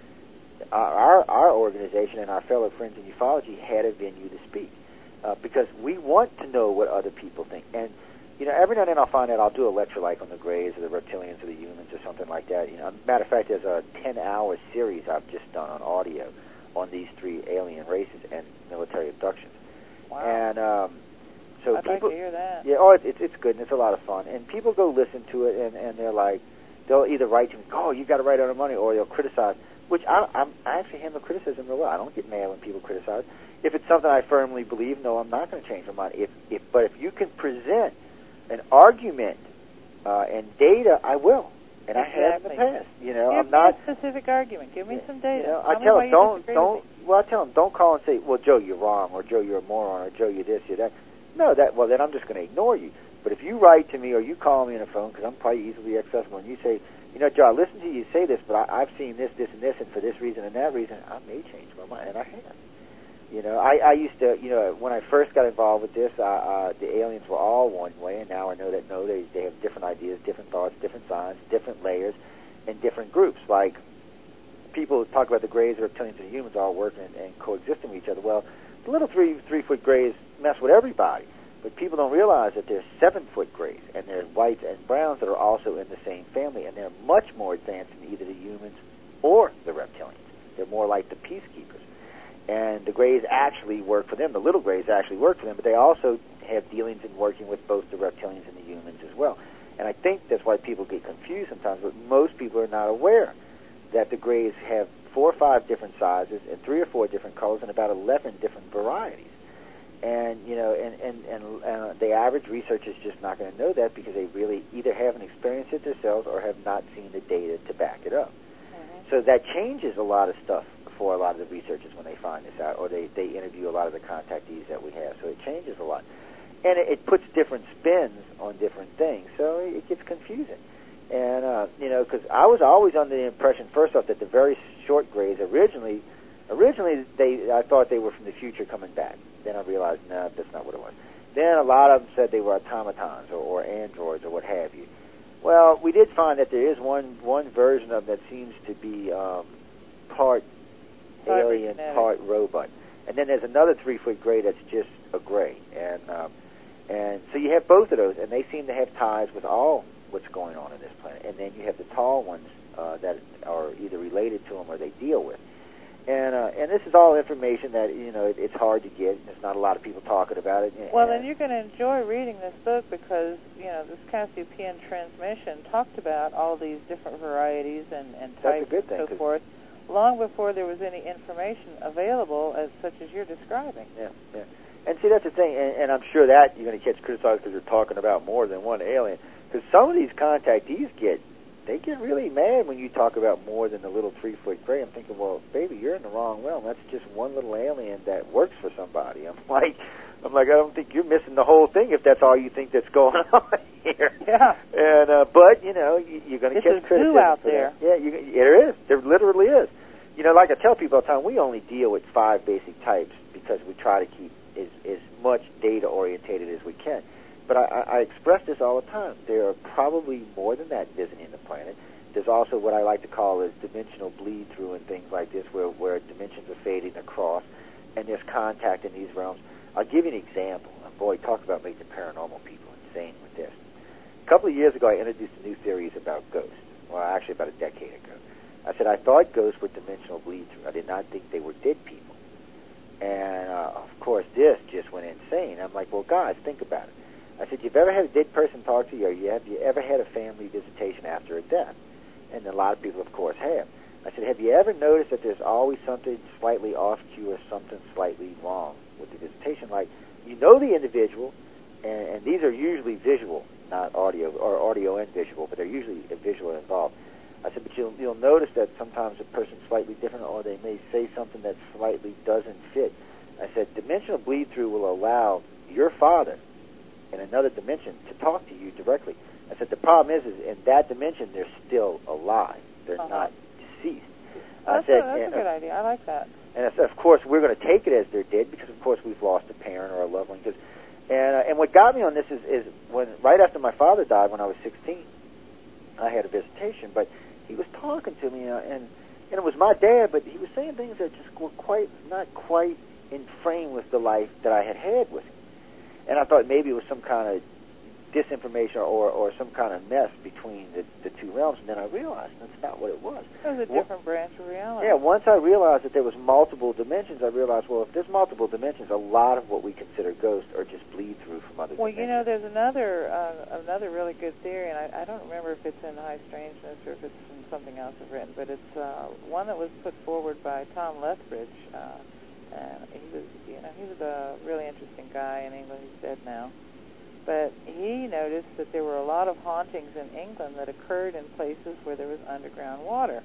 our, our organization and our fellow friends in ufology had a venue to speak. Uh, because we want to know what other people think. And, you know, every now and then I'll find out I'll do a lecture like on the Greys or the reptilians or the humans or something like that. You know, matter of fact, there's a ten-hour series I've just done on audio on these three alien races and military abductions. Wow. And um, so I'd people, like to hear that. Yeah, oh, it's it's good and it's a lot of fun. And people go listen to it and, and they're like, they'll either write to me, oh, you got to write out of money, or they'll criticize. Which I, I'm, I actually handle criticism real well. I don't get mad when people criticize. If it's something I firmly believe, no, I'm not going to change my mind. If, if, but if you can present an argument uh, and data, I will, and exactly. I have in the past. You know, Give I'm me not a specific argument. Give me yeah, some data. You know, Tell I me tell why them you don't disagree don't. with me. Well, I tell them don't call and say, well, Joe, you're wrong, or Joe, you're a moron, or Joe, you're this, you're that. No, that well, then I'm just going to ignore you. But if you write to me or you call me on the phone, because I'm probably easily accessible, and you say, you know, Joe, I listen to you say this, but I, I've seen this, this, and this, and for this reason and that reason, I may change my mind, and I have. You know, I, I used to, you know, when I first got involved with this, uh, uh, the aliens were all one way, and now I know that, no, they, they have different ideas, different thoughts, different signs, different layers, and different groups. Like, people talk about the Greys, the reptilians, and the humans all working and, and coexisting with each other. Well, the little three, three-foot Greys mess with everybody. But people don't realize that there's seven-foot grays, and there's whites and browns that are also in the same family, and they're much more advanced than either the humans or the reptilians. They're more like the peacekeepers. And the grays actually work for them. The little grays actually work for them, but they also have dealings in working with both the reptilians and the humans as well. And I think that's why people get confused sometimes, but most people are not aware that the grays have four or five different sizes and three or four different colors and about eleven different varieties. And, you know, and, and, and uh, the average researcher is just not going to know that because they really either haven't experienced it themselves or have not seen the data to back it up. Mm-hmm. So that changes a lot of stuff for a lot of the researchers when they find this out, or they, they interview a lot of the contactees that we have. So it changes a lot. And it, it puts different spins on different things, so it gets confusing. And, uh, you know, because I was always under the impression, first off, that the very short grays originally, originally they I thought they were from the future coming back. Then I realized, no, that's not what it was. Then a lot of them said they were automatons or, or androids or what have you. Well, we did find that there is one one version of them that seems to be um, part alien, part robot. And then there's another three-foot gray that's just a gray. And um, and so you have both of those, and they seem to have ties with all what's going on in this planet. And then you have the tall ones uh, that are either related to them or they deal with. And uh, and this is all information that, you know, it, it's hard to get. There's not a lot of people talking about it. Well, then you're going to enjoy reading this book because, you know, this Cassiopean transmission talked about all these different varieties and, and types and so forth long before there was any information available as such as you're describing. Yeah, yeah. And see, that's the thing, and, and I'm sure that you're going to catch criticized because you're talking about more than one alien. Because some of these contactees get, they get really mad when you talk about more than the little three-foot gray. I'm thinking, well, baby, you're in the wrong realm. That's just one little alien that works for somebody. I'm like, I'm like, I don't think you're missing the whole thing if that's all you think that's going on here. Yeah. And uh, but you know, you, you're going to catch criticism out for there. That. Yeah, you, there is. There literally is. You know, like I tell people all the time, we only deal with five basic types because we try to keep as, as much data-orientated as we can. But I, I express this all the time. There are probably more than that visiting the planet. There's also what I like to call is dimensional bleed-through and things like this, where, where dimensions are fading across, and there's contact in these realms. I'll give you an example. And boy, talk about making paranormal people insane with this. A couple of years ago, I introduced a new theories about ghosts. Well, actually about a decade ago. I said I thought ghosts were dimensional bleed-through. I did not think they were dead people. And, uh, of course, this just went insane. I'm like, well, guys, think about it. I said, you've ever had a dead person talk to you, or you have you ever had a family visitation after a death? And a lot of people, of course, have. I said, have you ever noticed that there's always something slightly off cue or something slightly wrong with the visitation? Like, you know the individual, and, and these are usually visual, not audio, or audio and visual, but they're usually visual involved. I said, but you'll, you'll notice that sometimes a person's slightly different, or they may say something that slightly doesn't fit. I said, dimensional bleed-through will allow your father in another dimension to talk to you directly. I said, the problem is, is in that dimension, they're still alive. They're uh-huh. not deceased. Well, I that's said, a, that's and, a good idea. I like that. And I said, of course, we're going to take it as they're dead because, of course, we've lost a parent or a loved one. Cause, and, uh, and what got me on this is, is when right after my father died when I was sixteen, I had a visitation, but he was talking to me, uh, and, and it was my dad, but he was saying things that just were quite, not quite in frame with the life that I had had with him. And I thought maybe it was some kind of disinformation or, or some kind of mess between the, the two realms, and then I realized that's not what it was. It was a different well, branch of reality. Yeah, once I realized that there was multiple dimensions, I realized, well, if there's multiple dimensions, a lot of what we consider ghosts are just bleed through from other well, dimensions. Well, you know, there's another uh, another really good theory, and I, I don't remember if it's in High Strangeness or if it's from something else I've written, but it's uh, one that was put forward by Tom Lethbridge, uh, and he was, you know, he was a really interesting guy in England. He's dead now. But he noticed that there were a lot of hauntings in England that occurred in places where there was underground water.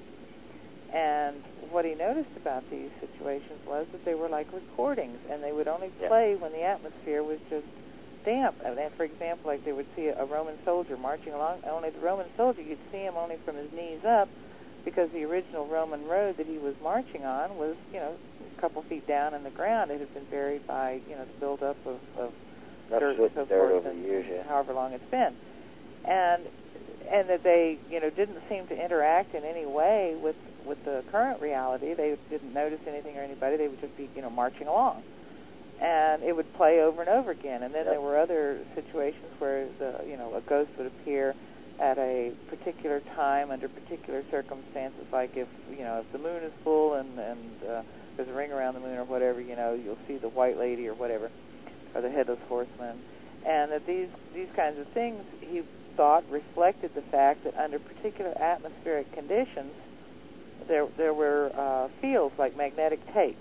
And what he noticed about these situations was that they were like recordings, and they would only play yeah. when the atmosphere was just damp. And then, for example, like they would see a Roman soldier marching along, only the Roman soldier, you'd see him only from his knees up, because the original Roman road that he was marching on was, you know, a couple feet down in the ground. It had been buried by, you know, the buildup of, of dirt and so forth, over and years, yeah. however long it's been, and and that they, you know, didn't seem to interact in any way with with the current reality. They didn't notice anything or anybody. They would just be, you know, marching along. and it would play over and over again. And then Yep. there were other situations where the you know a ghost would appear at a particular time under particular circumstances, like if you know if the moon is full and and uh, there's a ring around the moon or whatever, you know you'll see the white lady or whatever, or the headless horseman, and that these these kinds of things he thought reflected the fact that under particular atmospheric conditions there there were uh, fields like magnetic tape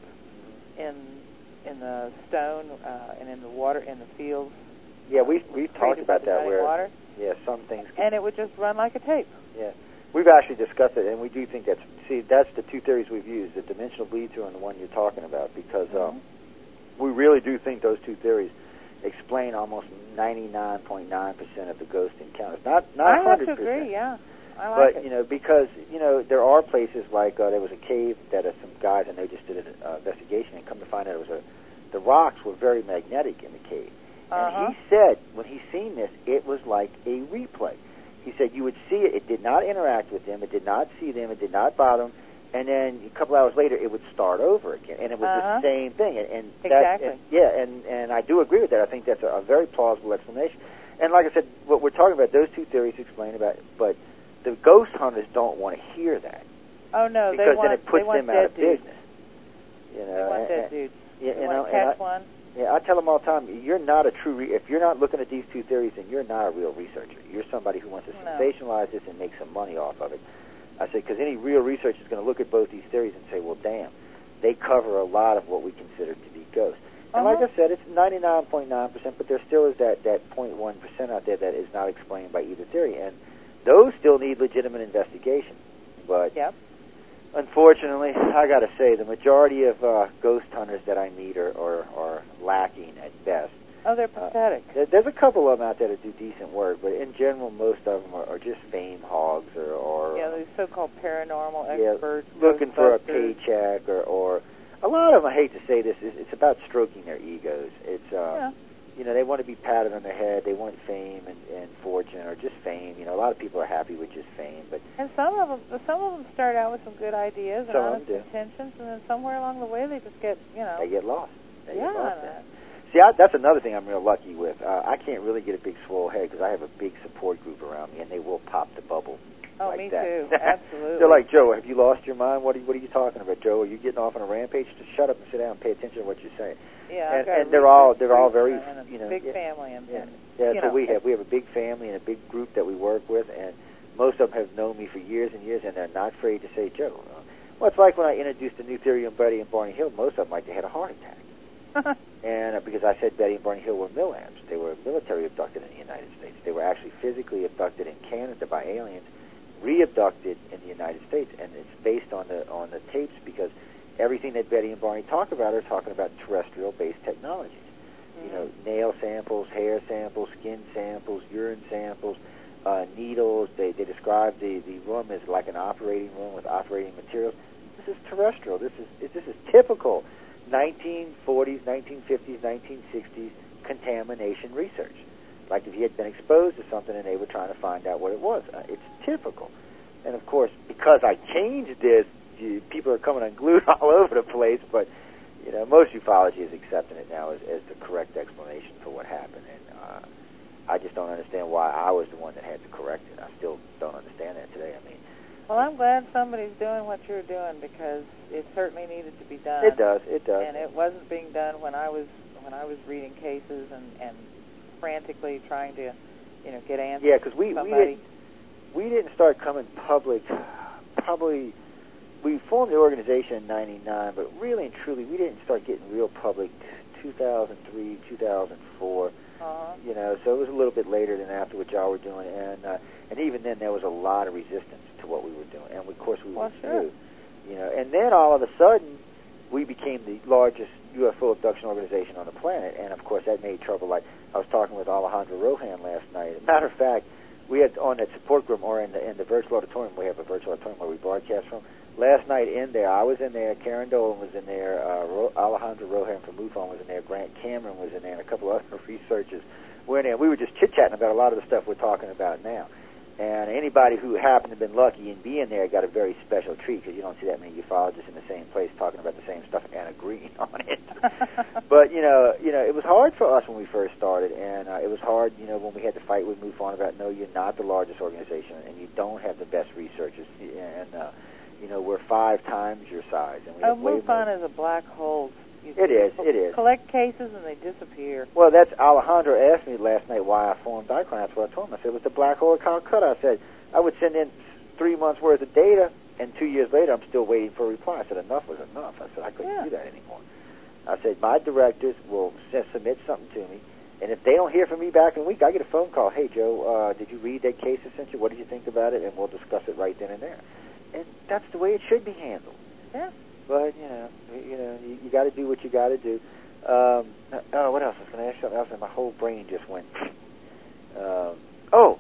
in in the stone uh, and in the water in the fields. Yeah, we we've talked created by about the that running where water. yeah some things could, And it would just run like a tape. yeah we've actually discussed it, and we do think that's see that's the two theories we've used, the dimensional bleed-through and the one you're talking about, because Mm-hmm. um, we really do think those two theories explain almost ninety-nine point nine percent of the ghost encounters. Not not I one have hundred to percent. agree, yeah. I like But it. you know, because you know, there are places like uh, there was a cave that uh, some guys and they just did an uh, investigation, and come to find out it was a the rocks were very magnetic in the cave. Uh-huh. And he said when he seen this, it was like a replay. He said you would see it; it did not interact with them, it did not see them, it did not bother them, and then a couple hours later, it would start over again, and it was Uh-huh. the same thing. And, and Exactly. that, and, yeah, and and I do agree with that. I think that's a, a very plausible explanation. And like I said, what we're talking about, those two theories explain about it, but the ghost hunters don't want to hear that. Oh, no, because they want, then it puts they want them dead out of dudes. business. You know, They want and, dead and, dudes. Yeah, you you want know, to catch and I, one? Yeah, I tell them all the time, you're not a true. Re- if you're not looking at these two theories, then you're not a real researcher. You're somebody who wants to No. sensationalize this and make some money off of it. I say because any real researcher is going to look at both these theories and say, well, damn, they cover a lot of what we consider to be ghosts. And Uh-huh. like I said, it's ninety-nine point nine percent, but there still is that that zero point one percent out there that is not explained by either theory, and those still need legitimate investigation. But Yep. unfortunately, I got to say, the majority of uh, ghost hunters that I meet are, are, are lacking at best. Oh, they're pathetic. Uh, there, there's a couple of them out there that do decent work, but in general, most of them are, are just fame hogs or, or yeah, these so-called paranormal yeah, experts. looking for a Ghostbusters. paycheck, or, or a lot of them. I hate to say this, it's, it's about stroking their egos. It's uh, Yeah. you know, they want to be patted on their head. They want fame and, and fortune, or just fame. You know, a lot of people are happy with just fame, but And some of them, some of them start out with some good ideas and Some of honest them do. intentions, and then somewhere along the way they just get, you know. they get lost. They yeah. get lost there. and, See, I, that's another thing I'm real lucky with. Uh, I can't really get a big swole head because I have a big support group around me, and they will pop the bubble. Oh, like me that. too. Absolutely. They're like, Joe, have you lost your mind? What are, you, what are you talking about, Joe? Are you getting off on a rampage? Just shut up and sit down and pay attention to what you're saying. yeah, and I've got and a they're all research they're all group very and a you know big yeah, family, and, yeah, and yeah that's you what know, we have. We have a big family and a big group that we work with, and most of them have known me for years and years, and they're not afraid to say, Joe. Uh, well, it's like when I introduced the new theory on Betty and Barney Hill. Most of them like they had a heart attack. And uh, because I said Betty and Barney Hill were Millams, they were military abducted in the United States. They were actually physically abducted in Canada by aliens, re-abducted in the United States, and it's based on the on the tapes because everything that Betty and Barney talk about are talking about terrestrial-based technologies. mm-hmm. You know, nail samples, hair samples, skin samples, urine samples, uh, needles. They they describe the the room as like an operating room with operating materials. This is terrestrial. This is this is typical nineteen forties, nineteen fifties, nineteen sixties contamination research. Like if you had been exposed to something and they were trying to find out what it was. Uh, it's typical. And of course, because I changed this, you, people are coming unglued all over the place, but you know, most ufology is accepting it now as, as the correct explanation for what happened. And uh, I just don't understand why I was the one that had to correct it. I still don't understand that today. I mean, well, I'm glad somebody's doing what you're doing because it certainly needed to be done. it does. It does. And it wasn't being done when I was when I was reading cases and, and frantically trying to, you know, get answers. Yeah, because we from we somebody. didn't we didn't start coming public. Probably we formed the organization in ninety-nine, but really and truly we didn't start getting real public two thousand three, two thousand four. Uh-huh. You know, so it was a little bit later than after what y'all were doing, and uh, and even then there was a lot of resistance to what we were doing, and of course we Well, were sure. new. You know, and then all of a sudden we became the largest U F O abduction organization on the planet, and of course that made trouble. Like I was talking with Alejandro Rohan last night. As a matter of fact, we had on that support group or in the in the virtual auditorium. We have a virtual auditorium where we broadcast from. Last night in there, I was in there. Karen Dolan was in there. Uh, Ro- Alejandro Rohan from MUFON was in there. Grant Cameron was in there, and a couple of other researchers were in there. We were just chit chatting about a lot of the stuff we're talking about now. And anybody who happened to have been lucky in being there got a very special treat, because you don't see that many ufologists in the same place talking about the same stuff and agreeing on it. But, you know, you know, it was hard for us when we first started, and uh, it was hard, you know, when we had to fight with MUFON about, no, you're not the largest organization, and you don't have the best researchers, and, uh, you know, we're five times your size. And we oh, have way MUFON more. is a black hole. You It is, it is. Collect cases and they disappear. Well, that's Alejandro asked me last night why I formed Icon. That's what I told him. I said it was the black hole of Calcutta. I said I would send in three months worth of data, and two years later I'm still waiting for a reply. I said enough was enough. I said I couldn't yeah. do that anymore. I said my directors will s- submit something to me, and if they don't hear from me back in a week, I get a phone call. Hey, Joe, uh, did you read that case I sent you? What did you think about it? And we'll discuss it right then and there. And that's the way it should be handled. Yeah. But, you know, you know, you, you got to do what you got to do. Um, oh, what else? I was going to ask something else, and my whole brain just went. Um, oh,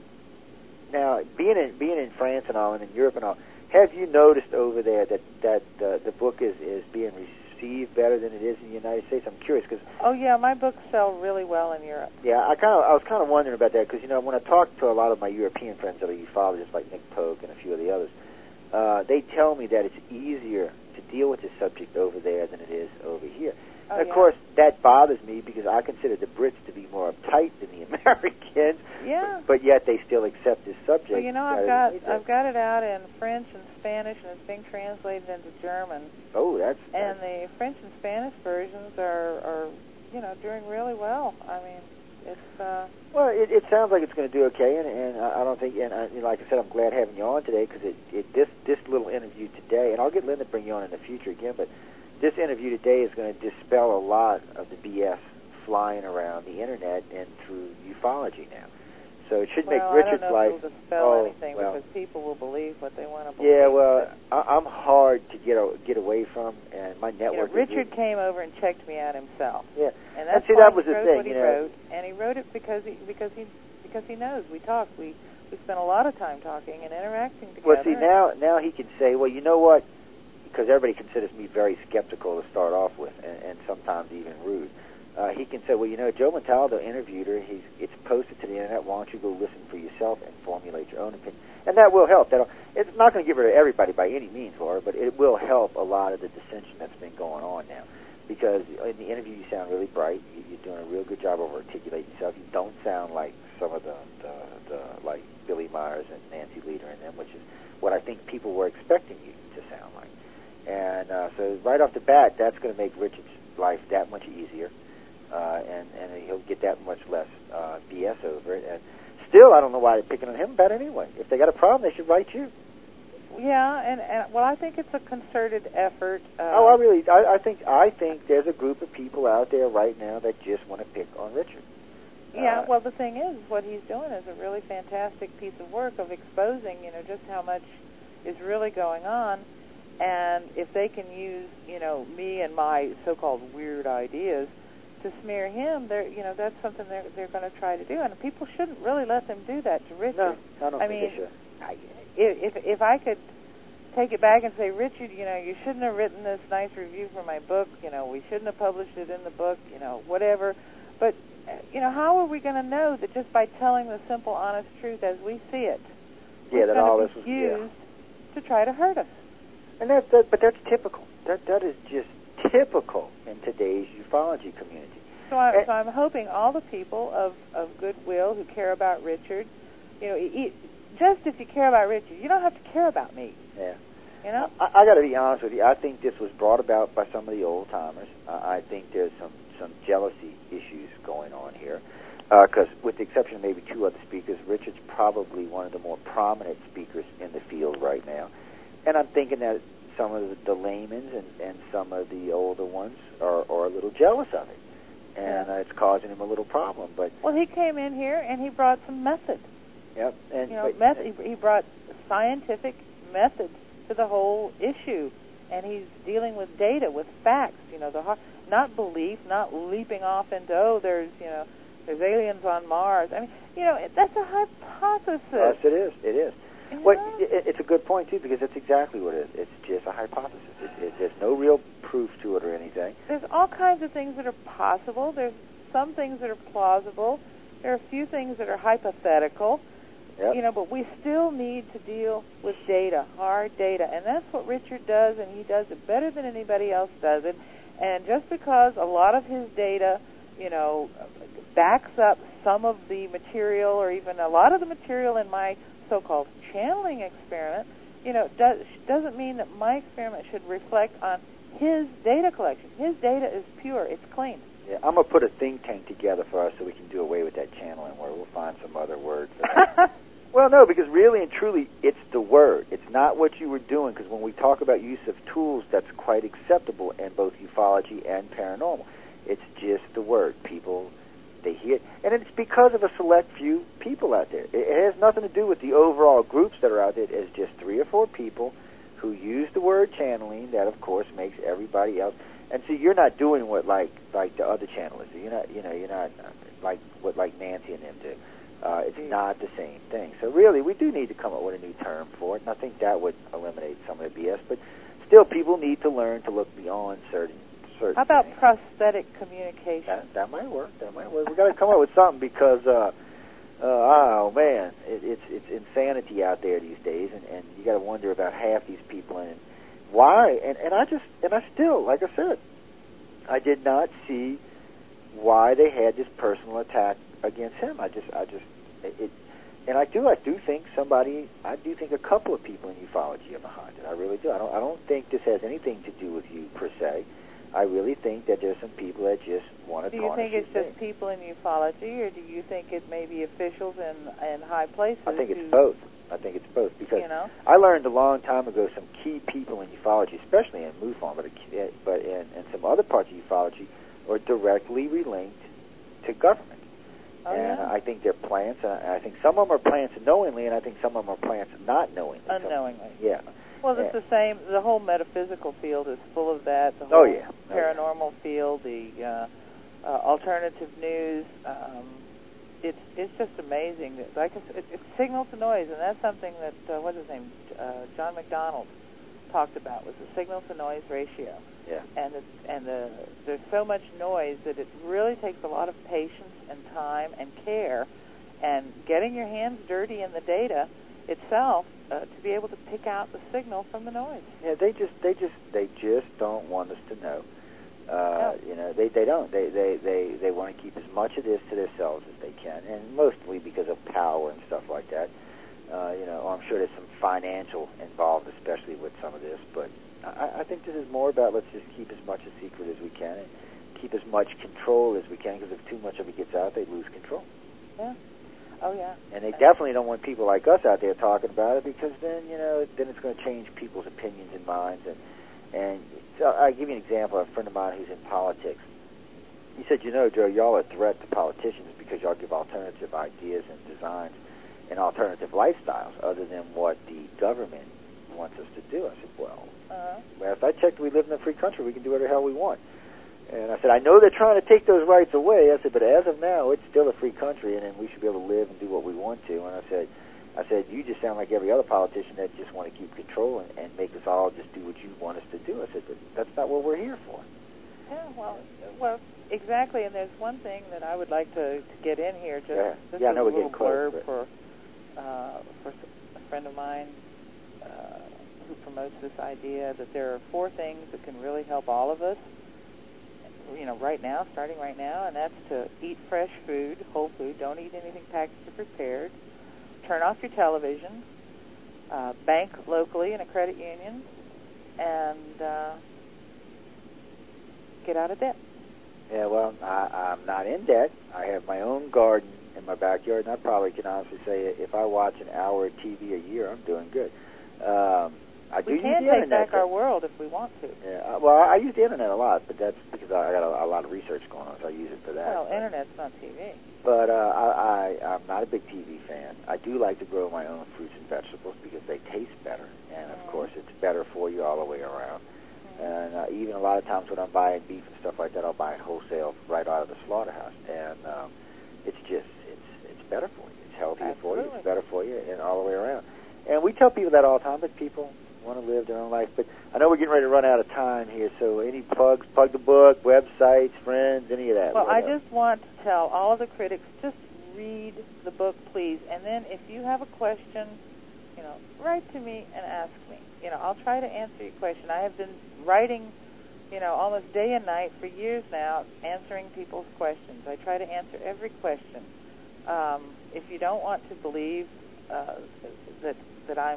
now being in being in France and all, and in Europe and all, have you noticed over there that that uh, the book is, is being received better than it is in the United States? I'm curious because. Oh yeah, my books sell really well in Europe. Yeah, I kind of I was kind of wondering about that, because you know when I talk to a lot of my European friends that are ufologists like Nick Pogue and a few of the others, uh, they tell me that it's easier to deal with this subject over there than it is over here. Oh, and of yeah. course, that bothers me because I consider the Brits to be more uptight than the Americans. Yeah. But, but yet they still accept this subject. Well, you know, I've got I've got it out in French and Spanish, and it's being translated into German. Oh, that's. And that's... the French and Spanish versions are, are, you know, doing really well. I mean, it's. Uh, well, it, it sounds like it's going to do okay, and, and I don't think, and I, you know, like I said, I'm glad having you on today, because it, it this this little interview today, and I'll get Linda to bring you on in the future again, but this interview today is going to dispel a lot of the B S flying around the internet and through ufology now. So it should well, make Richard's I don't know life. if it'll dispel oh, anything, well, because people will believe what they want to believe. Yeah, well, I, I'm hard to get a, get away from, and my network. You know, Richard is, came over and checked me out himself. Yeah, and that's and see, why that was he the wrote thing, what he you know. wrote, and he wrote it because he because he because he knows we talk. We we spent a lot of time talking and interacting together. Well, see, now now he can say, well, you know what? Because everybody considers me very skeptical to start off with, and, and sometimes even rude. Uh, he can say, well, you know, Joe Montaldo interviewed her. He's, it's posted to the internet. Why don't you go listen for yourself and formulate your own opinion? And that will help. That'll, it's not going to give her to everybody by any means, Laura, but it will help a lot of the dissension that's been going on now. Because in the interview, you sound really bright. You, you're doing a real good job of articulating yourself. You don't sound like some of the, the, the like Billy Myers and Nancy Leader and them, which is what I think people were expecting you to sound like. And uh, so right off the bat, that's going to make Richard's life that much easier, uh, and, and he'll get that much less uh, B S over it. And still, I don't know why they're picking on him about it anyway. If they got a problem, they should write you. Yeah, and, and well, I think it's a concerted effort. Uh, oh, I really, I, I think, I think there's a group of people out there right now that just want to pick on Richard. Yeah, uh, well, the thing is, what he's doing is a really fantastic piece of work of exposing, you know, just how much is really going on. And if they can use, you know, me and my so-called weird ideas to smear him, they're, you know, that's something they're they're going to try to do. And people shouldn't really let them do that to Richard. No, I don't I think mean, they should. I, if if I could take it back and say, Richard, you know, you shouldn't have written this nice review for my book. You know, we shouldn't have published it in the book. You know, whatever. But you know, how are we going to know that just by telling the simple, honest truth as we see it, yeah, that all be this was used yeah. to try to hurt us? And that, that, but that's typical. That that is just typical in today's ufology community. So, I, and, so I'm hoping all the people of, of goodwill who care about Richard, you know, e- just if you care about Richard, you don't have to care about me. Yeah. You know. I, I got to be honest with you. I think this was brought about by some of the old timers. Uh, I think there's some some jealousy issues going on here, because uh, with the exception of maybe two other speakers, Richard's probably one of the more prominent speakers in the field right now. And I'm thinking that some of the, the laymen and, and some of the older ones are, are a little jealous of it. And yeah. uh, it's causing him a little problem. But well, he came in here and he brought some method. Yep. And, you know, but, method, he brought scientific methods to the whole issue. And he's dealing with data, with facts, you know, the not belief, not leaping off into, oh, there's, you know, there's aliens on Mars. I mean, you know, that's a hypothesis. Yes, it is. It is. Yeah. Well, it, it's a good point, too, because that's exactly what it is. It's just a hypothesis. It, it, there's no real proof to it or anything. There's all kinds of things that are possible. There's some things that are plausible. There are a few things that are hypothetical. Yep. You know, but we still need to deal with data, hard data, and that's what Richard does, and he does it better than anybody else does it. And just because a lot of his data, you know, backs up some of the material or even a lot of the material in my so-called channeling experiment, you know, does, doesn't mean that my experiment should reflect on his data collection. His data is pure. It's clean. Yeah, I'm going to put a think tank together for us so we can do away with that channeling word. We'll find some other word for that. Well, no, because really and truly, it's the word. It's not what you were doing, because when we talk about use of tools, that's quite acceptable in both ufology and paranormal. It's just the word. People, they hear it. And it's because of a select few people out there. It has nothing to do with the overall groups that are out there. It's just three or four people who use the word channeling. That, of course, makes everybody else. And see, you're not doing what like like the other channelers do. You're not, you know, you're not like what like Nancy and them do. Uh, it's not the same thing. So really, we do need to come up with a new term for it, and I think that would eliminate some of the B S. But still, people need to learn to look beyond certain certain. How about things. prosthetic communication? That, that might work. That might work. We got to come up with something because, uh, uh, oh man, it, it's it's insanity out there these days, and, and you got to wonder about half these people and why. And and I just and I still, like I said, I did not see why they had this personal attack against him. I just, I just, it, it, and I do, I do think somebody, I do think a couple of people in ufology are behind it. I really do. I don't, I don't think this has anything to do with you per se. I really think that there's some people that just want to. Do you think it's just name. people in ufology, or do you think it may be officials in in high places? I think it's who, both. I think it's both because you know? I learned a long time ago some key people in ufology, especially in MUFON, but but in, in some other parts of ufology, are directly linked to government. Oh, and yeah? I think they're plants. And I think some of them are plants knowingly, and I think some of them are plants not knowingly. Unknowingly. So, yeah. Well, it's yeah. the same. The whole metaphysical field is full of that. The whole oh yeah. Oh, paranormal yeah. field, the uh, uh, alternative news. Um, it's it's just amazing. That, like it's, it's, it's signal to noise, and that's something that uh, what's his name, uh, John McDonald, talked about, was the signal to noise ratio. Yeah. And it's, and the there's so much noise that it really takes a lot of patience and time and care, and getting your hands dirty in the data itself uh, to be able to pick out the signal from the noise. Yeah, they just they just they just don't want us to know. Uh, no. You know, they they don't. They they they they want to keep as much of this to themselves as they can, and mostly because of power and stuff like that. Uh, you know, I'm sure there's some financial involved, especially with some of this, but I, I think this is more about let's just keep as much a secret as we can and keep as much control as we can, because if too much of it gets out, they lose control. Yeah. Oh, yeah. And they definitely don't want people like us out there talking about it, because then, you know, then it's going to change people's opinions and minds. And, and so I'll give you an example. A friend of mine who's in politics, he said, you know, Joe, y'all are a threat to politicians because y'all give alternative ideas and designs and alternative lifestyles other than what the government wants us to do. I said, well, uh-huh. last I checked, we live in a free country. We can do whatever the hell we want. And I said, I know they're trying to take those rights away. I said, but as of now, it's still a free country, and, and we should be able to live and do what we want to. And I said, I said, you just sound like every other politician that just want to keep control and, and make us all just do what you want us to do. I said, but that's not what we're here for. Yeah, well, well, exactly. And there's one thing that I would like to, to get in here. Just yeah, this yeah is I know a we're little getting close. blurb But... for uh, for a friend of mine uh, who promotes this idea that there are four things that can really help all of us. You know, right now, starting right now, and that's to eat fresh food, whole food. Don't eat anything packaged or prepared. Turn off your television. Uh, bank locally in a credit union, and uh, get out of debt. Yeah, well, I, I'm not in debt. I have my own garden in my backyard, and I probably can honestly say if I watch an hour of T V a year, I'm doing good. Um, I do we use can the take internet. back our world if we want to. Yeah, well, I use the internet a lot, but that's because I got a, a lot of research going on, so I use it for that. Well, but, internet's not T V. But uh, I, I, I'm not a big T V fan. I do like to grow my own fruits and vegetables because they taste better, and of Mm-hmm. course, it's better for you all the way around. Mm-hmm. And uh, even a lot of times when I'm buying beef and stuff like that, I'll buy it wholesale right out of the slaughterhouse, and um, it's just it's it's better for you. It's healthier Absolutely. for you. It's better for you, and all the way around. And we tell people that all the time, but people want to live their own life. But I know we're getting ready to run out of time here, so any plugs, plug the book, websites, friends, any of that. Well, whatever. I just want to tell all of the critics, just read the book, please. And then if you have a question, you know, write to me and ask me. You know, I'll try to answer your question. I have been writing, you know, almost day and night for years now, answering people's questions. I try to answer every question. Um, if you don't want to believe uh, that that I'm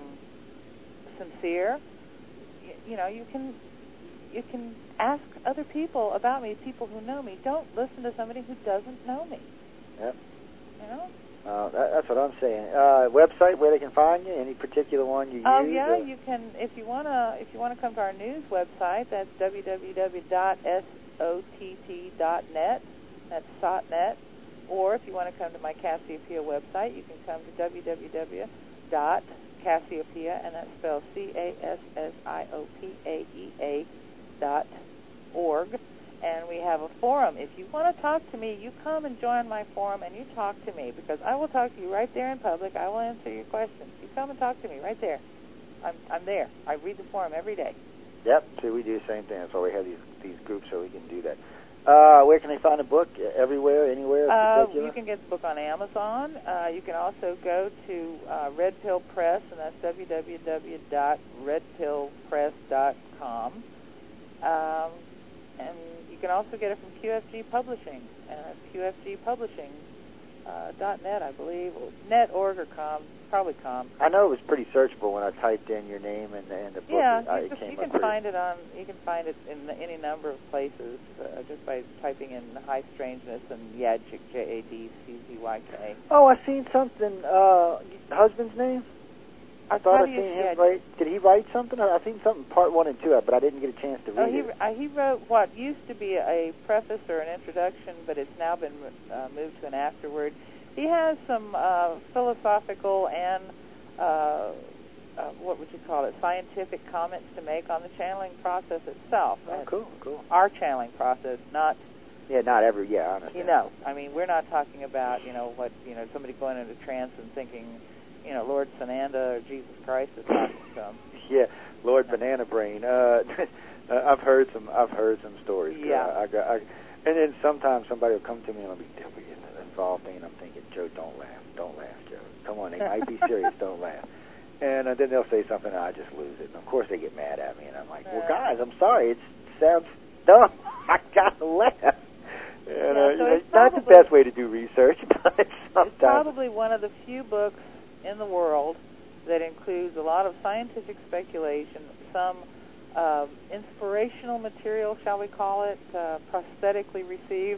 sincere, you, you know, you can you can ask other people about me, people who know me. Don't listen to somebody who doesn't know me. Yep. You know. Uh, that, that's what I'm saying. Uh, website where they can find you? Any particular one you oh, use? Oh yeah, or? you can. If you wanna, if you wanna come to our news website, that's w w w dot sott dot net. That's S O T net. Or if you want to come to my Cassiopeia website, you can come to w w w dot Cassiopeia, and that's spelled C A S S I O P A E A dot org. And we have a forum. If you want to talk to me, you come and join my forum and you talk to me, because I will talk to you right there in public. I will answer your questions. You come and talk to me right there. I'm I'm there. I read the forum every day. Yep. See, we do the same thing. That's why we have these these groups so we can do that. Uh, where can they find the book? Everywhere, anywhere? Uh, you can get the book on Amazon. Uh, you can also go to uh, Red Pill Press, and that's w w w dot red pill press dot com. Um, and you can also get it from Q F G Publishing, and it's Q F G Publishing uh, dot net, I believe, net org or com, probably com. I know it was pretty searchable when I typed in your name and, and the book. Yeah, it, you, it just, came you up can pretty. find it on. You can find it in any number of places uh, just by typing in High Strangeness and Yadchik, J A D C Z Y K. Oh, I seen something. Uh, husband's name? I thought I seen him write. Did he write something? I seen something part one and two, but I didn't get a chance to read oh, he, it. Uh, he wrote what used to be a preface or an introduction, but it's now been uh, moved to an afterword. He has some uh, philosophical and uh, uh, what would you call it, scientific comments to make on the channeling process itself. Oh, cool, cool. Our channeling process, not. Yeah, not every. Yeah, I understand. You know, I mean, we're not talking about you know what you know somebody going into trance and thinking, you know, Lord Sananda or Jesus Christ is talking to them. Yeah, Lord Banana Brain. Uh, I've heard some. I've heard some stories. Yeah. I, I, I, and then sometimes somebody will come to me and I'll be involved, and I'm thinking, Joe, don't laugh, don't laugh, Joe. Come on, they might be serious. Don't laugh. And uh, then they'll say something, and I just lose it. And of course, they get mad at me, and I'm like, well, guys, I'm sorry. It sounds dumb. I gotta laugh. And, yeah, uh, so you know, it's it's not probably, the best way to do research, but it's sometimes. It's probably one of the few books in the world that includes a lot of scientific speculation, some uh, inspirational material, shall we call it, uh, prosthetically received,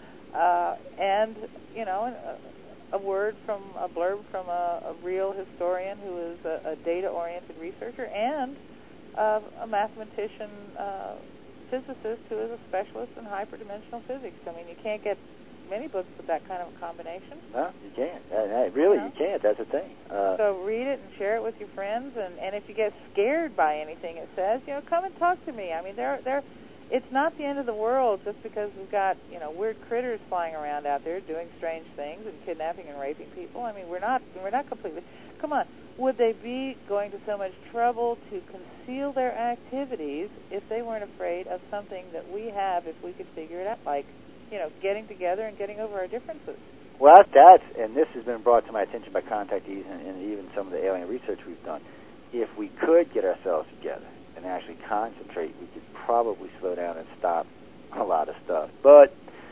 uh, and, you know, a, a word from, a blurb from a, a real historian who is a, a data-oriented researcher, and uh, a mathematician, uh, physicist who is a specialist in hyperdimensional physics. I mean, you can't get many books with that kind of a combination. No, you can't. Uh, really, you, know? you can't. That's the thing. Uh, so read it and share it with your friends, and, and if you get scared by anything it says, you know, come and talk to me. I mean, they're, they're, it's not the end of the world just because we've got, you know, weird critters flying around out there doing strange things and kidnapping and raping people. I mean, we're not, we're not completely... Come on. Would they be going to so much trouble to conceal their activities if they weren't afraid of something that we have if we could figure it out, like, you know, getting together and getting over our differences? Well, that's, and this has been brought to my attention by contactees and, and even some of the alien research we've done. If we could get ourselves together and actually concentrate, we could probably slow down and stop a lot of stuff. But,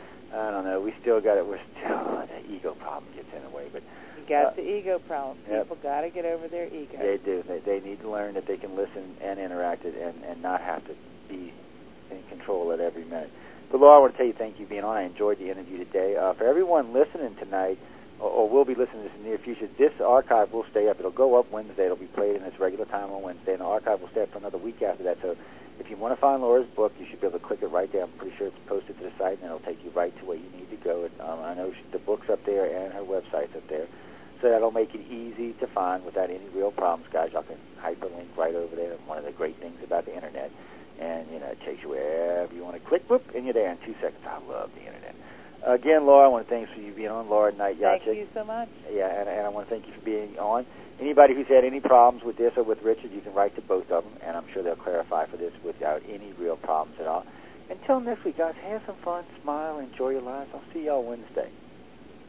I don't know, we still got it, we're still, the ego problem gets in the way, but... You got uh, the ego problem. People yep. got to get over their ego. They do. They, they need to learn that they can listen and interact it and, and not have to be in control at every minute. But, Laura, I want to tell you thank you for being on. I enjoyed the interview today. Uh, for everyone listening tonight, or, or will be listening to this in the near future, this archive will stay up. It'll go up Wednesday. It'll be played in its regular time on Wednesday, and the archive will stay up for another week after that. So if you want to find Laura's book, you should be able to click it right there. I'm pretty sure it's posted to the site, and it'll take you right to where you need to go. And, um, I know she, the book's up there and her website's up there. So that'll make it easy to find without any real problems, guys. Y'all can hyperlink right over there. One of the great things about the Internet. And, you know, it takes you wherever you want to click, whoop, and you're there in two seconds. I love the Internet. Again, Laura, I want to thank you for you being on. Laura Knight Yachik. Thank you so much. Yeah, and, and I want to thank you for being on. Anybody who's had any problems with this or with Richard, you can write to both of them, and I'm sure they'll clarify for this without any real problems at all. Until next week, guys, have some fun, smile, enjoy your lives. I'll see y'all Wednesday.